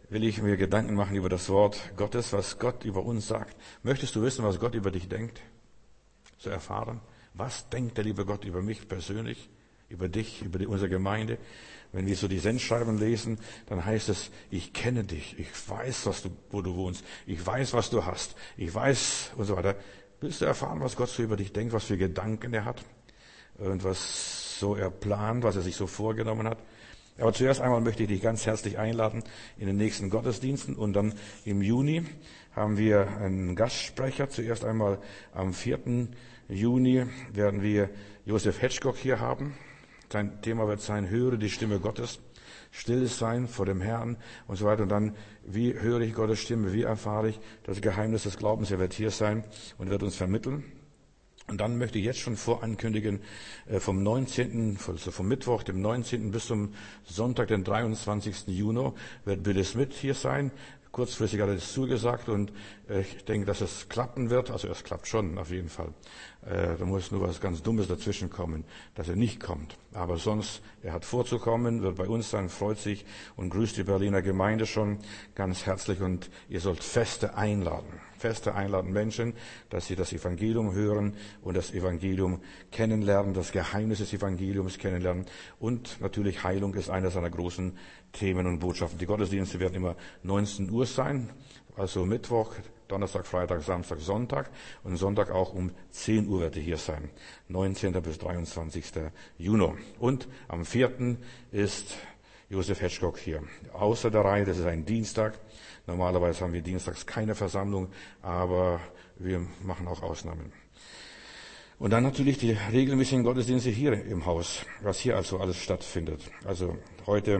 will ich mir Gedanken machen über das Wort Gottes, was Gott über uns sagt. Möchtest du wissen, was Gott über dich denkt? Zu erfahren? Was denkt der liebe Gott über mich persönlich, über dich, über unsere Gemeinde? Wenn wir so die Sendschreiben lesen, dann heißt es, ich kenne dich, ich weiß, wo du wohnst, ich weiß, was du hast, ich weiß und so weiter. Willst du erfahren, was Gott so über dich denkt, was für Gedanken er hat und was so er plant, was er sich so vorgenommen hat? Aber zuerst einmal möchte ich dich ganz herzlich einladen in den nächsten Gottesdiensten und dann im Juni haben wir einen Gastsprecher. Zuerst einmal am 4. Juni werden wir Josef Hetschkock hier haben. Sein Thema wird sein, höre die Stimme Gottes, still sein vor dem Herrn und so weiter. Und dann, wie höre ich Gottes Stimme, wie erfahre ich das Geheimnis des Glaubens? Er wird hier sein und wird uns vermitteln. Und dann möchte ich jetzt schon vorankündigen, vom 19., also vom Mittwoch, dem 19. bis zum Sonntag, den 23. Juni, wird Billy Smith hier sein. Kurzfristig hat er es zugesagt und ich denke, dass es klappen wird. Also es klappt schon, auf jeden Fall. Da muss nur was ganz Dummes dazwischen kommen, dass er nicht kommt. Aber sonst, er hat vorzukommen, wird bei uns sein, freut sich und grüßt die Berliner Gemeinde schon ganz herzlich. Und ihr sollt Feste einladen Menschen, dass sie das Evangelium hören und das Evangelium kennenlernen, das Geheimnis des Evangeliums kennenlernen. Und natürlich Heilung ist einer seiner großen Themen und Botschaften. Die Gottesdienste werden immer 19 Uhr sein, also Mittwoch, Donnerstag, Freitag, Samstag, Sonntag und Sonntag auch um 10 Uhr wird er hier sein, 19. bis 23. Juni. Und am 4. ist Josef Hetschkock hier. Außer der Reihe, das ist ein Dienstag. Normalerweise haben wir dienstags keine Versammlung, aber wir machen auch Ausnahmen. Und dann natürlich die regelmäßigen Gottesdienste hier im Haus, was hier also alles stattfindet. Also heute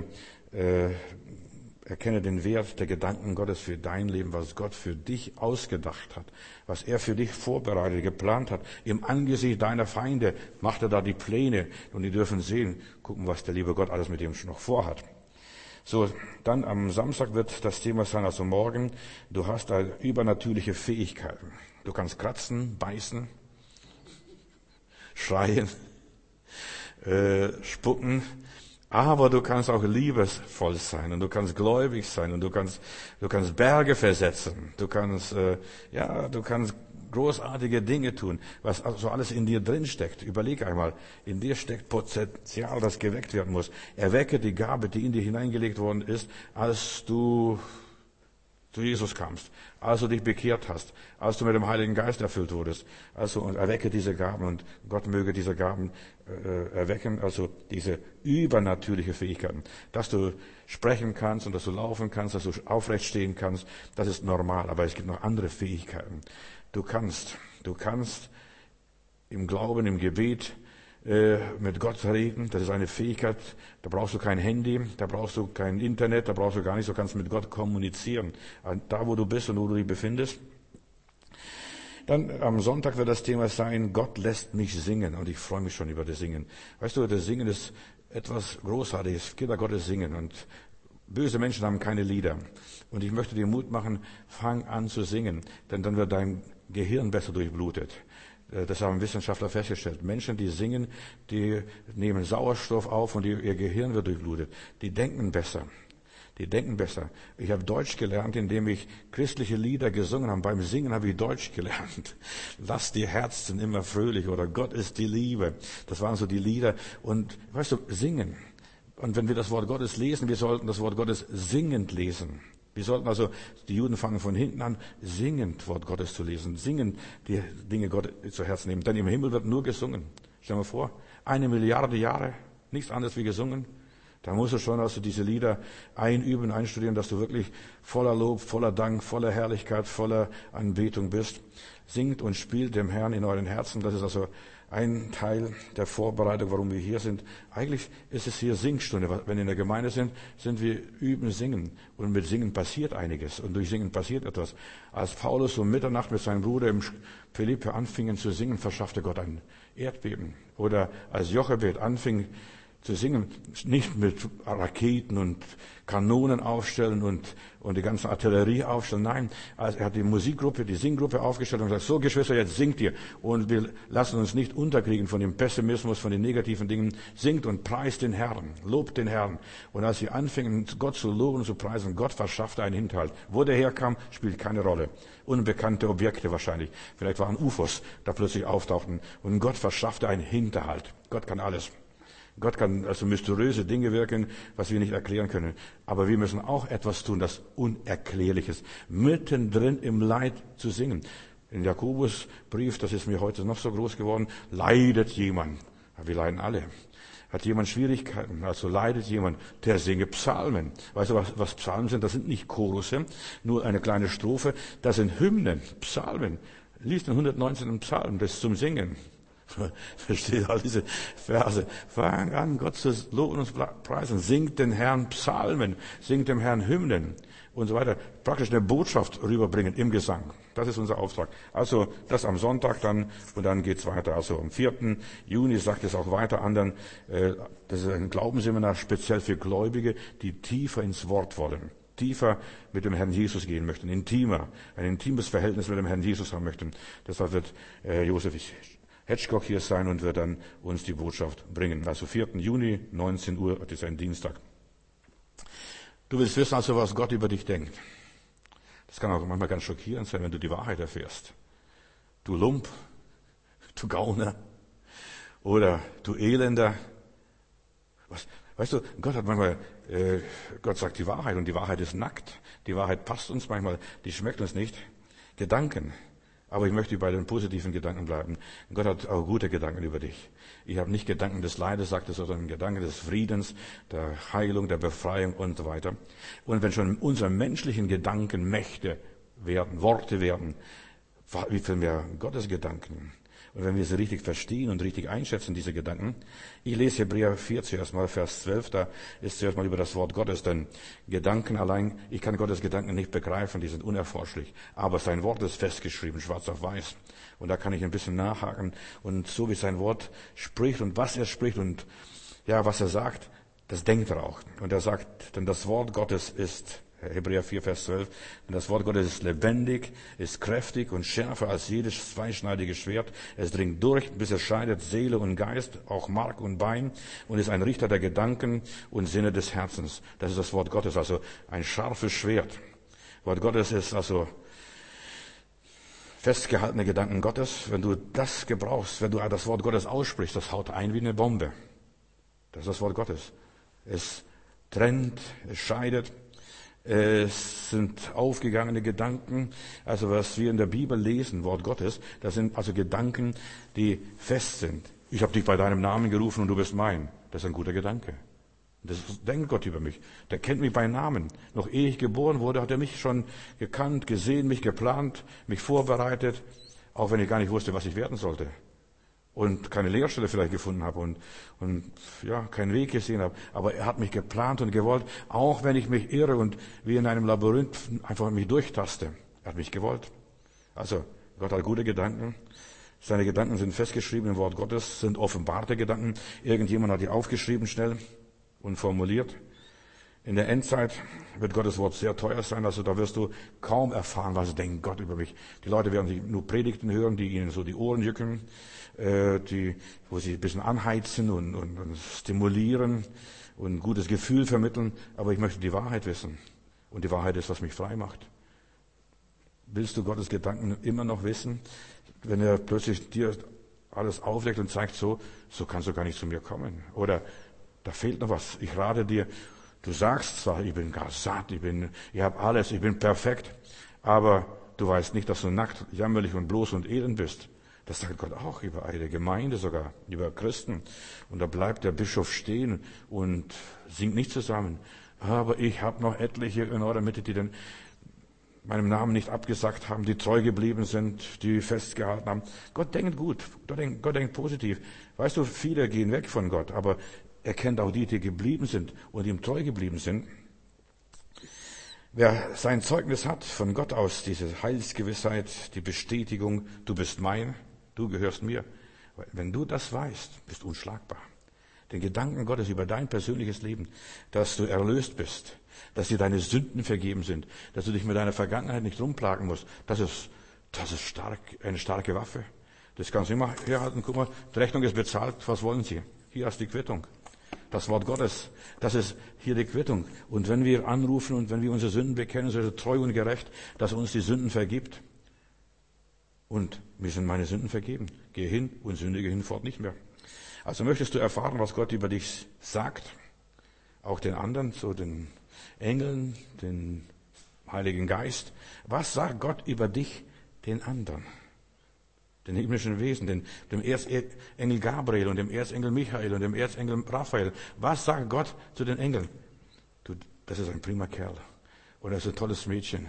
erkenne den Wert der Gedanken Gottes für dein Leben, was Gott für dich ausgedacht hat, was er für dich vorbereitet, geplant hat. Im Angesicht deiner Feinde macht er da die Pläne und die dürfen sehen, gucken, was der liebe Gott alles mit ihm schon noch vorhat. So, dann am Samstag wird das Thema sein, also morgen, du hast da übernatürliche Fähigkeiten. Du kannst kratzen, beißen, schreien, spucken, aber du kannst auch liebesvoll sein und du kannst gläubig sein und du kannst Berge versetzen. Du kannst großartige Dinge tun, was also alles in dir drin steckt. Überleg einmal, in dir steckt Potenzial, das geweckt werden muss. Erwecke die Gabe, die in dir hineingelegt worden ist, als du zu Jesus kamst, als du dich bekehrt hast, als du mit dem Heiligen Geist erfüllt wurdest. Also und erwecke diese Gaben und Gott möge diese Gaben erwecken, also diese übernatürliche Fähigkeiten. Dass du sprechen kannst und dass du laufen kannst, dass du aufrecht stehen kannst, das ist normal, aber es gibt noch andere Fähigkeiten. Du kannst im Glauben, im Gebet mit Gott reden, das ist eine Fähigkeit, da brauchst du kein Handy, da brauchst du kein Internet, da brauchst du gar nicht, du kannst mit Gott kommunizieren, da wo du bist und wo du dich befindest. Dann am Sonntag wird das Thema sein, Gott lässt mich singen und ich freue mich schon über das Singen. Weißt du, das Singen ist etwas Großartiges, Kinder Gottes singen und böse Menschen haben keine Lieder. Und ich möchte dir Mut machen, fang an zu singen, denn dann wird dein Gehirn besser durchblutet. Das haben Wissenschaftler festgestellt. Menschen, die singen, die nehmen Sauerstoff auf und ihr Gehirn wird durchblutet. Die denken besser. Ich habe Deutsch gelernt, indem ich christliche Lieder gesungen habe. Beim Singen habe ich Deutsch gelernt. Lass die Herzen immer fröhlich oder Gott ist die Liebe. Das waren so die Lieder. Und weißt du, singen. Und wenn wir das Wort Gottes lesen, wir sollten das Wort Gottes singend lesen. Wir sollten also, die Juden fangen von hinten an, singend Wort Gottes zu lesen, singend die Dinge Gott zu Herzen nehmen. Denn im Himmel wird nur gesungen. Stell dir mal vor, 1 Milliarde Jahre, nichts anderes wie gesungen. Da musst du schon also diese Lieder einüben, einstudieren, dass du wirklich voller Lob, voller Dank, voller Herrlichkeit, voller Anbetung bist. Singt und spielt dem Herrn in euren Herzen. Das ist also ein Teil der Vorbereitung, warum wir hier sind. Eigentlich ist es hier Singstunde. Wenn wir in der Gemeinde sind wir üben Singen. Und mit Singen passiert einiges. Und durch Singen passiert etwas. Als Paulus um Mitternacht mit seinem Bruder im Philippi anfingen zu singen, verschaffte Gott ein Erdbeben. Oder als Jochebed anfing zu singen, nicht mit Raketen und Kanonen aufstellen und die ganze Artillerie aufstellen. Nein, also er hat die Musikgruppe, die Singgruppe aufgestellt und gesagt, so Geschwister, jetzt singt ihr. Und wir lassen uns nicht unterkriegen von dem Pessimismus, von den negativen Dingen. Singt und preist den Herrn, lobt den Herrn. Und als sie anfingen, Gott zu loben und zu preisen, Gott verschaffte einen Hinterhalt. Wo der herkam, spielt keine Rolle. Unbekannte Objekte wahrscheinlich. Vielleicht waren UFOs, da plötzlich auftauchten. Und Gott verschaffte einen Hinterhalt. Gott kann alles. Gott kann also mysteriöse Dinge wirken, was wir nicht erklären können. Aber wir müssen auch etwas tun, das Unerklärliches, mittendrin im Leid zu singen. In Jakobusbrief, das ist mir heute noch so groß geworden, leidet jemand. Ja, wir leiden alle. Hat jemand Schwierigkeiten, also leidet jemand, der singe Psalmen. Weißt du, was Psalmen sind? Das sind nicht Chorusse, nur eine kleine Strophe. Das sind Hymnen, Psalmen. Lies den 119. Psalm, das ist zum Singen. Versteht all diese Verse. Fang an, Gott zu loben und preisen. Singt den Herrn Psalmen, singt dem Herrn Hymnen und so weiter. Praktisch eine Botschaft rüberbringen im Gesang. Das ist unser Auftrag. Also das am Sonntag dann und dann geht's weiter. Also am 4. Juni sagt es auch weiter anderen. Das ist ein Glaubensseminar speziell für Gläubige, die tiefer ins Wort wollen. Tiefer mit dem Herrn Jesus gehen möchten. Intimer. Ein intimes Verhältnis mit dem Herrn Jesus haben möchten. Deshalb wird Josef Hetschkock hier sein und wird dann uns die Botschaft bringen. Also 4. Juni, 19 Uhr, das ist ein Dienstag. Du willst wissen also, was Gott über dich denkt. Das kann auch manchmal ganz schockierend sein, wenn du die Wahrheit erfährst. Du Lump, du Gauner oder du Elender. Weißt du, Gott hat manchmal, Gott sagt die Wahrheit und die Wahrheit ist nackt. Die Wahrheit passt uns manchmal, die schmeckt uns nicht. Gedanken. Aber ich möchte bei den positiven Gedanken bleiben. Gott hat auch gute Gedanken über dich. Ich habe nicht Gedanken des Leides, sagt er, sondern Gedanken des Friedens, der Heilung, der Befreiung und so weiter. Und wenn schon unsere menschlichen Gedanken Mächte werden, Worte werden, wie viel mehr Gottes Gedanken. Und wenn wir sie richtig verstehen und richtig einschätzen, diese Gedanken. Ich lese Hebräer 4 zuerst mal, Vers 12, da ist zuerst mal über das Wort Gottes, denn Gedanken allein, ich kann Gottes Gedanken nicht begreifen, die sind unerforschlich. Aber sein Wort ist festgeschrieben, schwarz auf weiß. Und da kann ich ein bisschen nachhaken. Und so wie sein Wort spricht und was er spricht und ja, was er sagt, das denkt er auch. Und er sagt, denn das Wort Gottes ist, Hebräer 4, Vers 12, denn das Wort Gottes ist lebendig, ist kräftig und schärfer als jedes zweischneidige Schwert. Es dringt durch, bis es scheidet Seele und Geist, auch Mark und Bein und ist ein Richter der Gedanken und Sinne des Herzens. Das ist das Wort Gottes, also ein scharfes Schwert. Wort Gottes ist also festgehaltene Gedanken Gottes. Wenn du das gebrauchst, wenn du das Wort Gottes aussprichst, das haut ein wie eine Bombe. Das ist das Wort Gottes. Es trennt, es scheidet. Es sind aufgegangene Gedanken, also was wir in der Bibel lesen, Wort Gottes, das sind also Gedanken, die fest sind. Ich habe dich bei deinem Namen gerufen und du bist mein. Das ist ein guter Gedanke. Das denkt Gott über mich. Der kennt mich bei Namen. Noch ehe ich geboren wurde, hat er mich schon gekannt, gesehen, mich geplant, mich vorbereitet, auch wenn ich gar nicht wusste, was ich werden sollte. Und keine Lehrstelle vielleicht gefunden habe und ja, keinen Weg gesehen habe. Aber er hat mich geplant und gewollt, auch wenn ich mich irre und wie in einem Labyrinth einfach mich durchtaste. Er hat mich gewollt. Also, Gott hat gute Gedanken. Seine Gedanken sind festgeschrieben im Wort Gottes, sind offenbarte Gedanken. Irgendjemand hat die aufgeschrieben schnell und formuliert. In der Endzeit wird Gottes Wort sehr teuer sein, also da wirst du kaum erfahren, was denkt Gott über mich. Die Leute werden sich nur Predigten hören, die ihnen so die Ohren jucken, wo sie ein bisschen anheizen und stimulieren und ein gutes Gefühl vermitteln. Aber ich möchte die Wahrheit wissen. Und die Wahrheit ist, was mich frei macht. Willst du Gottes Gedanken immer noch wissen? Wenn er plötzlich dir alles auflegt und zeigt, so kannst du gar nicht zu mir kommen. Oder da fehlt noch was. Ich rate dir, du sagst zwar, ich bin gar satt, ich habe alles, ich bin perfekt, aber du weißt nicht, dass du nackt, jämmerlich und bloß und elend bist. Das sagt Gott auch über eine Gemeinde sogar, über Christen. Und da bleibt der Bischof stehen und singt nicht zusammen. Aber ich habe noch etliche in eurer Mitte, die den meinem Namen nicht abgesagt haben, die treu geblieben sind, die festgehalten haben. Gott denkt gut, Gott denkt positiv. Weißt du, viele gehen weg von Gott, aber er kennt auch die geblieben sind und ihm treu geblieben sind. Wer sein Zeugnis hat von Gott aus, diese Heilsgewissheit, die Bestätigung, du bist mein, du gehörst mir. Wenn du das weißt, bist du unschlagbar. Den Gedanken Gottes über dein persönliches Leben, dass du erlöst bist, dass dir deine Sünden vergeben sind, dass du dich mit deiner Vergangenheit nicht rumplagen musst. Das ist stark, eine starke Waffe. Das kannst du immer herhalten. Guck mal, die Rechnung ist bezahlt. Was wollen Sie? Hier ist die Quittung. Das Wort Gottes, das ist hier die Quittung. Und wenn wir anrufen und wenn wir unsere Sünden bekennen, so ist er treu und gerecht, dass er uns die Sünden vergibt. Und mir sind meine Sünden vergeben. Geh hin und sündige hinfort nicht mehr. Also möchtest du erfahren, was Gott über dich sagt, auch den anderen, so den Engeln, den Heiligen Geist. Was sagt Gott über dich, den anderen? Den himmlischen Wesen, dem Erzengel Gabriel und dem Erzengel Michael und dem Erzengel Raphael. Was sagt Gott zu den Engeln? Du, das ist ein prima Kerl. Oder das ist ein tolles Mädchen.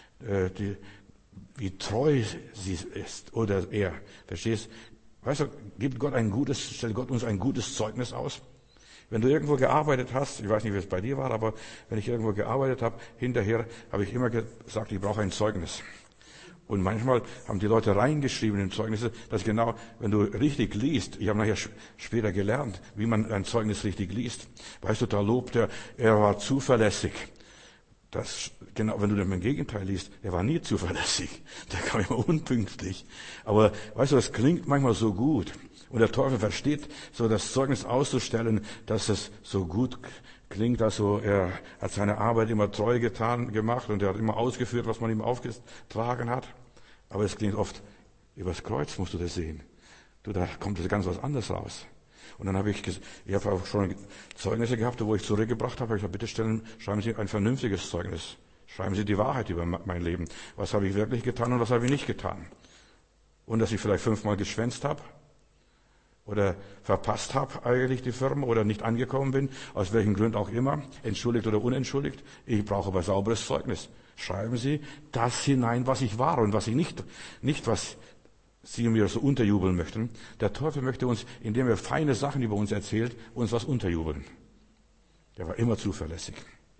Wie treu sie ist oder er. Verstehst? Weißt du, stellt Gott uns ein gutes Zeugnis aus? Wenn du irgendwo gearbeitet hast, ich weiß nicht, wie es bei dir war, aber wenn ich irgendwo gearbeitet habe, hinterher habe ich immer gesagt, ich brauche ein Zeugnis. Und manchmal haben die Leute reingeschrieben in Zeugnisse, dass genau, wenn du richtig liest, ich habe nachher später gelernt, wie man ein Zeugnis richtig liest. Weißt du, da lobt er war zuverlässig. Das, genau, wenn du dann im Gegenteil liest, er war nie zuverlässig. Der kam immer unpünktlich. Aber weißt du, das klingt manchmal so gut. Und der Teufel versteht, so das Zeugnis auszustellen, dass es so gut klingt, also er hat seine Arbeit immer treu gemacht und er hat immer ausgeführt, was man ihm aufgetragen hat. Aber es klingt oft, übers Kreuz musst du das sehen. Du, da kommt das ganz was anderes raus. Und dann habe ich auch schon Zeugnisse gehabt, wo ich zurückgebracht habe. Ich habe gesagt, bitte schreiben Sie ein vernünftiges Zeugnis. Schreiben Sie die Wahrheit über mein Leben. Was habe ich wirklich getan und was habe ich nicht getan? Und dass ich vielleicht 5-mal geschwänzt habe oder verpasst habe eigentlich die Firma oder nicht angekommen bin, aus welchen Gründen auch immer, entschuldigt oder unentschuldigt. Ich brauche aber sauberes Zeugnis. Schreiben Sie das hinein, was ich war und was ich nicht was Sie mir so unterjubeln möchten. Der Teufel möchte uns, indem er feine Sachen über uns erzählt, uns was unterjubeln. Der war immer zuverlässig.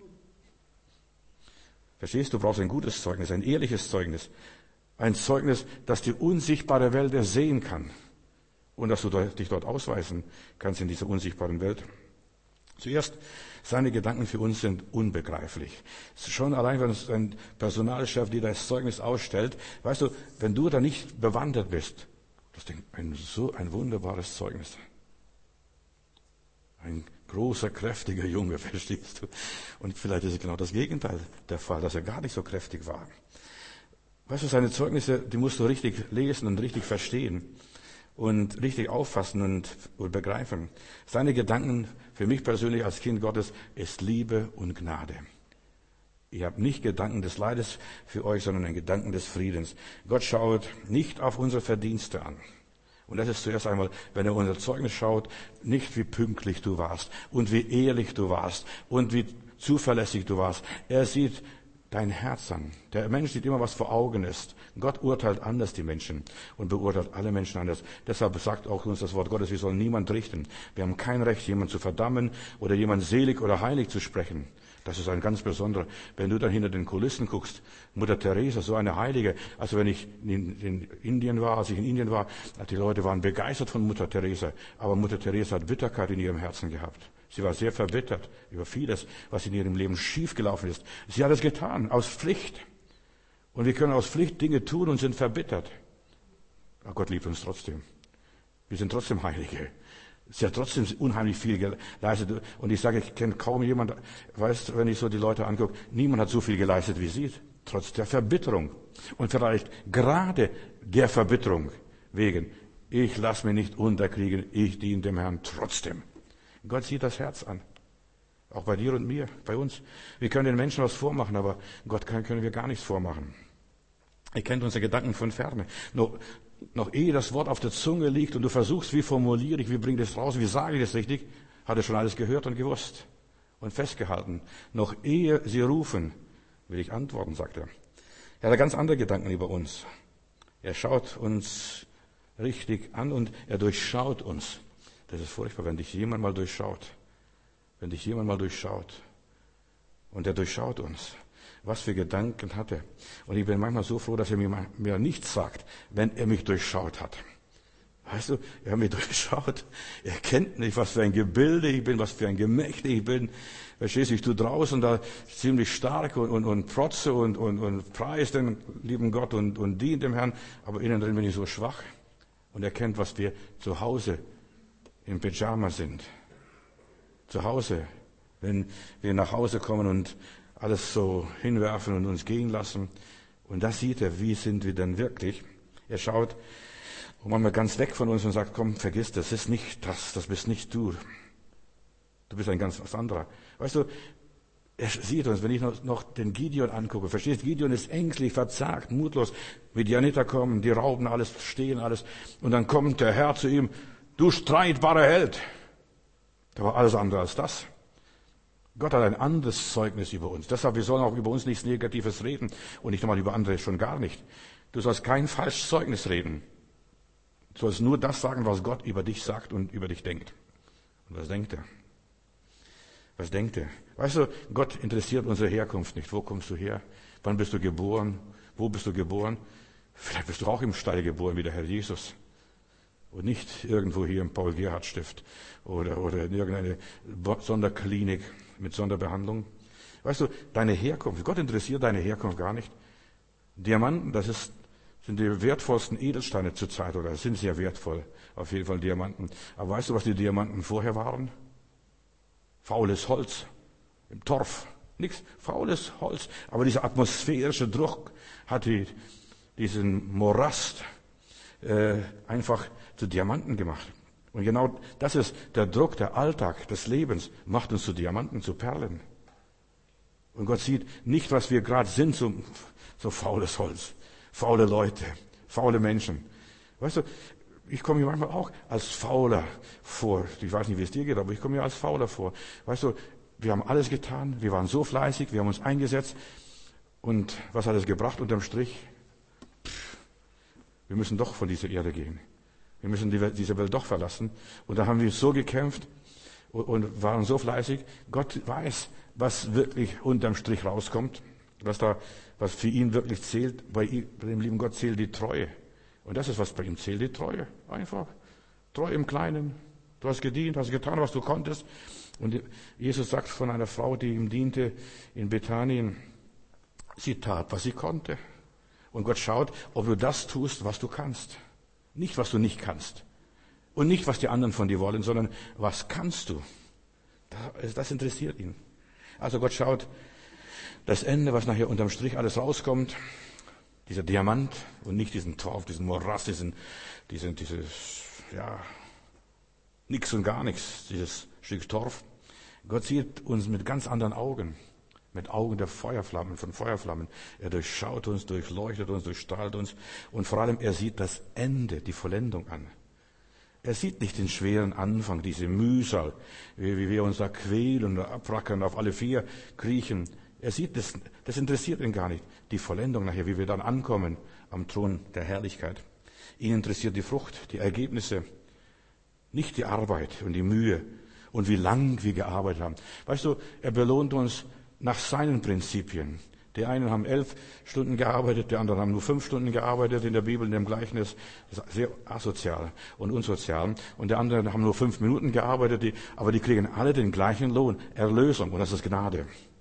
Verstehst du? Du brauchst ein gutes Zeugnis, ein ehrliches Zeugnis. Ein Zeugnis, das die unsichtbare Welt sehen kann. Und dass du dich dort ausweisen kannst in dieser unsichtbaren Welt. Zuerst, seine Gedanken für uns sind unbegreiflich. Schon allein, wenn es ein Personalchef dir das Zeugnis ausstellt, weißt du, wenn du da nicht bewandert bist, das ist so ein wunderbares Zeugnis. Ein großer, kräftiger Junge, verstehst du? Und vielleicht ist es genau das Gegenteil der Fall, dass er gar nicht so kräftig war. Weißt du, seine Zeugnisse, die musst du richtig lesen und richtig verstehen. Und richtig auffassen und begreifen. Seine Gedanken für mich persönlich als Kind Gottes ist Liebe und Gnade. Ich habe nicht Gedanken des Leides für euch, sondern einen Gedanken des Friedens. Gott schaut nicht auf unsere Verdienste an. Und das ist zuerst einmal, wenn er unser Zeugnis schaut, nicht wie pünktlich du warst und wie ehrlich du warst und wie zuverlässig du warst. Er sieht dein Herz an. Der Mensch sieht immer, was vor Augen ist. Gott urteilt anders die Menschen und beurteilt alle Menschen anders. Deshalb sagt auch uns das Wort Gottes, wir sollen niemand richten. Wir haben kein Recht, jemanden zu verdammen oder jemanden selig oder heilig zu sprechen. Das ist ein ganz besonderer. Wenn du dann hinter den Kulissen guckst, Mutter Teresa, so eine Heilige. Also wenn ich in Indien war, als ich in Indien war, die Leute waren begeistert von Mutter Teresa. Aber Mutter Teresa hat Bitterkeit in ihrem Herzen gehabt. Sie war sehr verbittert über vieles, was in ihrem Leben schiefgelaufen ist. Sie hat es getan, aus Pflicht. Und wir können aus Pflicht Dinge tun und sind verbittert. Aber Gott liebt uns trotzdem. Wir sind trotzdem Heilige. Sie hat trotzdem unheimlich viel geleistet. Und ich sage, ich kenne kaum jemanden, weißt du, wenn ich so die Leute angucke, niemand hat so viel geleistet wie sie, trotz der Verbitterung. Und vielleicht gerade der Verbitterung wegen, ich lasse mich nicht unterkriegen, ich diene dem Herrn trotzdem. Gott sieht das Herz an. Auch bei dir und mir, bei uns. Wir können den Menschen was vormachen, aber Gott können wir gar nichts vormachen. Er kennt unsere Gedanken von ferne. Noch ehe das Wort auf der Zunge liegt und du versuchst, wie formuliere ich, wie bringe ich das raus, wie sage ich das richtig, hat er schon alles gehört und gewusst und festgehalten. Noch ehe sie rufen, will ich antworten, sagt er. Er hat ganz andere Gedanken über uns. Er schaut uns richtig an und er durchschaut uns. Das ist furchtbar, wenn dich jemand mal durchschaut. Wenn dich jemand mal durchschaut. Und er durchschaut uns. Was für Gedanken hat er? Und ich bin manchmal so froh, dass er mir nichts sagt, wenn er mich durchschaut hat. Weißt du, er hat mich durchschaut. Er kennt mich, was für ein Gebilde ich bin, was für ein Gemächte ich bin. Verstehst du, ich tue draußen da ziemlich stark und protze und preis den lieben Gott und dient dem Herrn. Aber innen drin bin ich so schwach. Und er kennt, was wir zu Hause im Pyjama sind. Zu Hause, wenn wir nach Hause kommen und alles so hinwerfen und uns gehen lassen. Und das sieht er, wie sind wir denn wirklich. Er schaut manchmal ganz weg von uns und sagt, komm, vergiss das ist nicht das bist nicht du. Du bist ein ganz was anderer. Weißt du, er sieht uns, wenn ich noch den Gideon angucke, verstehst, Gideon ist ängstlich, verzagt, mutlos. Midianiter kommen, die rauben alles, stehlen alles. Und dann kommt der Herr zu ihm, du streitbarer Held. Da war alles andere als das. Gott hat ein anderes Zeugnis über uns. Deshalb, wir sollen auch über uns nichts Negatives reden und nicht einmal über andere schon gar nicht. Du sollst kein falsches Zeugnis reden. Du sollst nur das sagen, was Gott über dich sagt und über dich denkt. Und was denkt er? Was denkt er? Weißt du, Gott interessiert unsere Herkunft nicht. Wo kommst du her? Wann bist du geboren? Wo bist du geboren? Vielleicht bist du auch im Stall geboren wie der Herr Jesus. Und nicht irgendwo hier im Paul-Gerhardt-Stift oder in irgendeine Sonderklinik mit Sonderbehandlung. Weißt du, deine Herkunft, Gott interessiert deine Herkunft gar nicht. Diamanten, sind die wertvollsten Edelsteine zur Zeit, oder sind sehr wertvoll, auf jeden Fall Diamanten. Aber weißt du, was die Diamanten vorher waren? Faules Holz, im Torf, nichts, faules Holz. Aber dieser atmosphärische Druck hat diesen Morast einfach zu Diamanten gemacht. Und genau das ist der Druck, der Alltag des Lebens, macht uns zu Diamanten, zu Perlen. Und Gott sieht nicht, was wir gerade sind, so faules Holz, faule Leute, faule Menschen. Weißt du, ich komme mir manchmal auch als Fauler vor. Ich weiß nicht, wie es dir geht, aber ich komme mir als Fauler vor. Weißt du, wir haben alles getan, wir waren so fleißig, wir haben uns eingesetzt. Und was hat es gebracht unterm Strich? Wir müssen doch von dieser Erde gehen. Wir müssen diese Welt doch verlassen. Und da haben wir so gekämpft und waren so fleißig. Gott weiß, was wirklich unterm Strich rauskommt. Was für ihn wirklich zählt. Bei dem lieben Gott zählt die Treue. Und das ist, was bei ihm zählt, die Treue. Einfach. Treue im Kleinen. Du hast gedient, hast getan, was du konntest. Und Jesus sagt von einer Frau, die ihm diente in Bethanien, sie tat, was sie konnte. Und Gott schaut, ob du das tust, was du kannst. Nicht, was du nicht kannst. Und nicht, was die anderen von dir wollen, sondern was kannst du. Das interessiert ihn. Also Gott schaut das Ende, was nachher unterm Strich alles rauskommt, dieser Diamant und nicht diesen Torf, diesen Morast, nix und gar nichts, dieses Stück Torf. Gott sieht uns mit ganz anderen Augen. Mit Augen der Feuerflammen, von Feuerflammen. Er durchschaut uns, durchleuchtet uns, durchstrahlt uns. Und vor allem, er sieht das Ende, die Vollendung an. Er sieht nicht den schweren Anfang, diese Mühsal, wie wir uns da quälen und abrackern, auf alle vier kriechen. Er sieht das interessiert ihn gar nicht. Die Vollendung nachher, wie wir dann ankommen am Thron der Herrlichkeit. Ihn interessiert die Frucht, die Ergebnisse, nicht die Arbeit und die Mühe und wie lang wir gearbeitet haben. Weißt du, er belohnt uns nach seinen Prinzipien. Die einen haben 11 Stunden gearbeitet, die anderen haben nur 5 Stunden gearbeitet in der Bibel, in dem Gleichnis. Das ist sehr asozial und unsozial. Und die anderen haben nur 5 Minuten gearbeitet, aber die kriegen alle den gleichen Lohn, Erlösung, und das ist Gnade.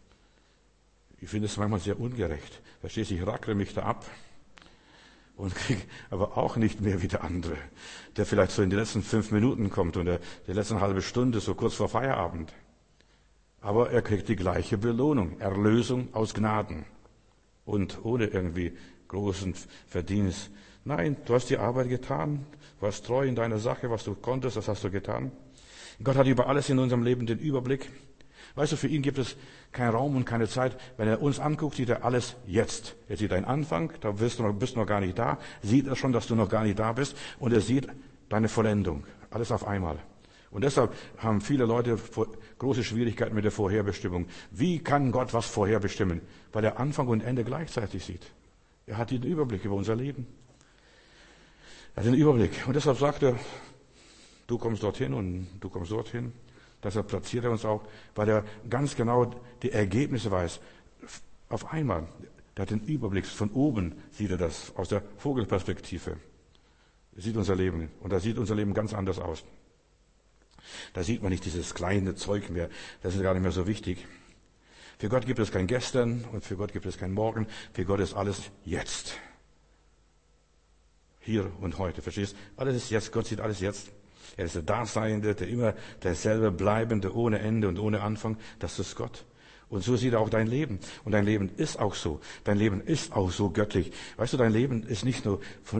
Ich finde es manchmal sehr ungerecht. Verstehst du, ich rackere mich da ab und kriege aber auch nicht mehr wie der andere, der vielleicht so in die letzten 5 Minuten kommt und die letzten halbe Stunde, so kurz vor Feierabend. Aber er kriegt die gleiche Belohnung, Erlösung aus Gnaden und ohne irgendwie großen Verdienst. Nein, du hast die Arbeit getan, du warst treu in deiner Sache, was du konntest, das hast du getan. Gott hat über alles in unserem Leben den Überblick. Weißt du, für ihn gibt es keinen Raum und keine Zeit. Wenn er uns anguckt, sieht er alles jetzt. Er sieht deinen Anfang, da bist du noch gar nicht da, sieht er schon, dass du noch gar nicht da bist, und er sieht deine Vollendung. Alles auf einmal. Und deshalb haben viele Leute große Schwierigkeiten mit der Vorherbestimmung. Wie kann Gott was vorherbestimmen? Weil er Anfang und Ende gleichzeitig sieht. Er hat den Überblick über unser Leben. Er hat den Überblick. Und deshalb sagt er, du kommst dorthin und du kommst dorthin. Deshalb platziert er uns auch, weil er ganz genau die Ergebnisse weiß. Auf einmal. Der hat den Überblick. Von oben sieht er das, aus der Vogelperspektive. sieht unser Leben. Und da sieht unser Leben ganz anders aus. Da sieht man nicht dieses kleine Zeug mehr. Das ist gar nicht mehr so wichtig. Für Gott gibt es kein Gestern und für Gott gibt es kein Morgen. Für Gott ist alles jetzt. Hier und heute, verstehst du? Alles ist jetzt. Gott sieht alles jetzt. Er ist der Daseinende, der immer derselbe Bleibende, ohne Ende und ohne Anfang. Das ist Gott. Und so sieht er auch dein Leben. Und dein Leben ist auch so. Dein Leben ist auch so göttlich. Weißt du, dein Leben ist nicht nur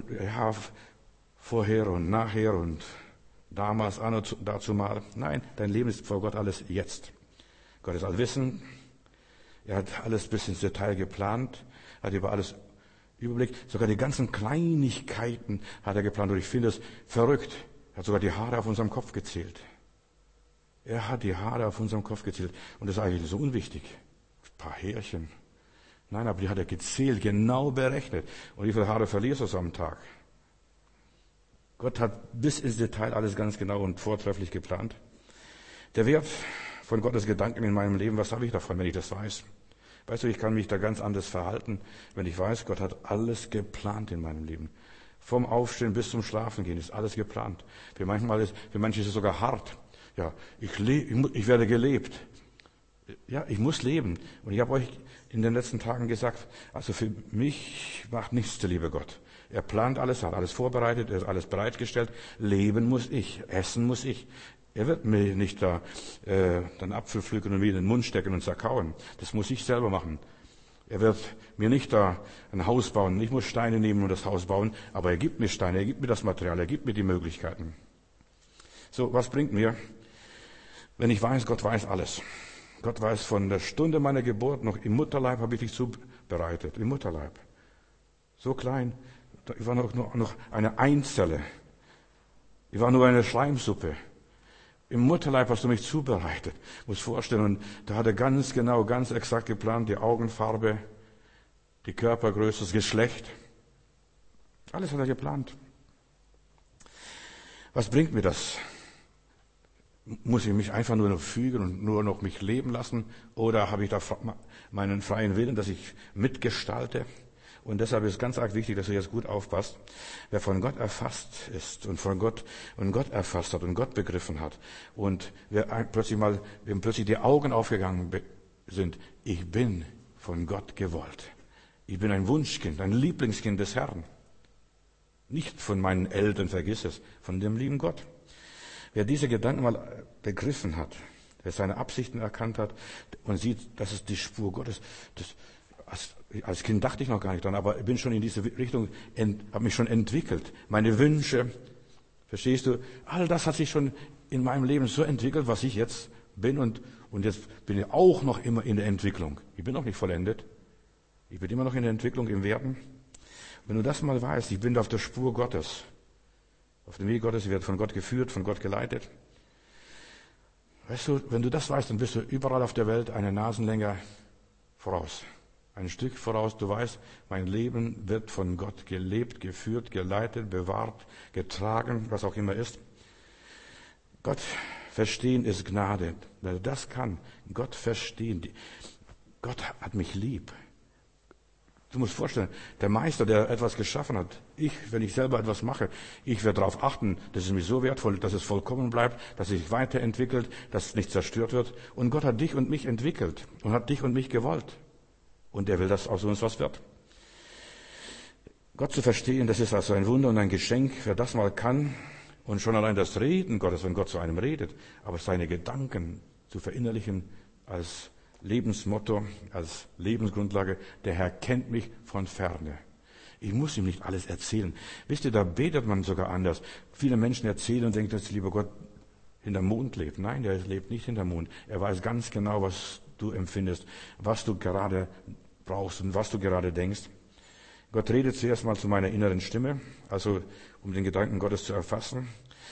vorher und nachher und damals, dazu mal. Nein, dein Leben ist vor Gott alles jetzt. Gott ist allwissend. Er hat alles bis ins Detail geplant, hat über alles Überblick. Sogar die ganzen Kleinigkeiten hat er geplant. Und ich finde es verrückt. Er hat sogar die Haare auf unserem Kopf gezählt. Er hat die Haare auf unserem Kopf gezählt. Und das ist eigentlich so unwichtig. Ein paar Härchen. Nein, aber die hat er gezählt, genau berechnet. Und wie viele Haare verlierst du am Tag? Gott hat bis ins Detail alles ganz genau und vortrefflich geplant. Der Wert von Gottes Gedanken in meinem Leben, was habe ich davon, wenn ich das weiß? Weißt du, ich kann mich da ganz anders verhalten, wenn ich weiß, Gott hat alles geplant in meinem Leben. Vom Aufstehen bis zum Schlafengehen ist alles geplant. Für manche ist es sogar hart. Ja, ich werde gelebt. Ja, ich muss leben. Und ich habe euch in den letzten Tagen gesagt, also für mich macht nichts der liebe Gott. Er plant alles, hat alles vorbereitet, er hat alles bereitgestellt. Leben muss ich, essen muss ich. Er wird mir nicht da den Apfel pflücken und mir in den Mund stecken und zerkauen. Das muss ich selber machen. Er wird mir nicht da ein Haus bauen. Ich muss Steine nehmen und das Haus bauen. Aber er gibt mir Steine, er gibt mir das Material, er gibt mir die Möglichkeiten. So, was bringt mir, wenn ich weiß, Gott weiß alles? Gott weiß von der Stunde meiner Geburt, noch im Mutterleib habe ich dich zubereitet. Im Mutterleib. So klein. Ich war noch eine Einzelle. Ich war nur eine Schleimsuppe. Im Mutterleib hast du mich zubereitet. Muss vorstellen, und da hat er ganz genau, ganz exakt geplant, die Augenfarbe, die Körpergröße, das Geschlecht. Alles hat er geplant. Was bringt mir das? Muss ich mich einfach nur noch fügen und nur noch mich leben lassen? Oder habe ich da meinen freien Willen, dass ich mitgestalte? Und deshalb ist es ganz arg wichtig, dass du jetzt gut aufpasst. Wer von Gott erfasst ist und Gott erfasst hat und Gott begriffen hat und wem plötzlich die Augen aufgegangen sind, ich bin von Gott gewollt. Ich bin ein Wunschkind, ein Lieblingskind des Herrn. Nicht von meinen Eltern, vergiss es, von dem lieben Gott. Wer diese Gedanken mal begriffen hat, wer seine Absichten erkannt hat und sieht, das ist die Spur Gottes, als Kind dachte ich noch gar nicht dran, aber ich bin schon in diese Richtung, habe mich schon entwickelt. Meine Wünsche, verstehst du? All das hat sich schon in meinem Leben so entwickelt, was ich jetzt bin und jetzt bin ich auch noch immer in der Entwicklung. Ich bin noch nicht vollendet. Ich bin immer noch in der Entwicklung, im Werden. Wenn du das mal weißt, ich bin auf der Spur Gottes. Auf dem Weg Gottes, ich werde von Gott geführt, von Gott geleitet. Weißt du, wenn du das weißt, dann bist du überall auf der Welt eine Nasenlänge voraus. Ein Stück voraus, du weißt, mein Leben wird von Gott gelebt, geführt, geleitet, bewahrt, getragen, was auch immer ist. Gott verstehen ist Gnade. Wer das kann, Gott verstehen. Gott hat mich lieb. Du musst vorstellen, der Meister, der etwas geschaffen hat, wenn ich selber etwas mache, ich werde darauf achten, dass es mir so wertvoll, dass es vollkommen bleibt, dass es sich weiterentwickelt, dass es nicht zerstört wird. Und Gott hat dich und mich entwickelt und hat dich und mich gewollt. Und er will, dass aus uns was wird. Gott zu verstehen, das ist also ein Wunder und ein Geschenk, wer das mal kann. Und schon allein das Reden Gottes, wenn Gott zu einem redet, aber seine Gedanken zu verinnerlichen als Lebensmotto, als Lebensgrundlage. Der Herr kennt mich von ferne. Ich muss ihm nicht alles erzählen. Wisst ihr, da betet man sogar anders. Viele Menschen erzählen und denken, dass der liebe Gott hinterm Mond lebt. Nein, der lebt nicht hinterm Mond. Er weiß ganz genau, was du empfindest, was du gerade brauchst und was du gerade denkst. Gott redet zuerst mal zu meiner inneren Stimme, also um den Gedanken Gottes zu erfassen.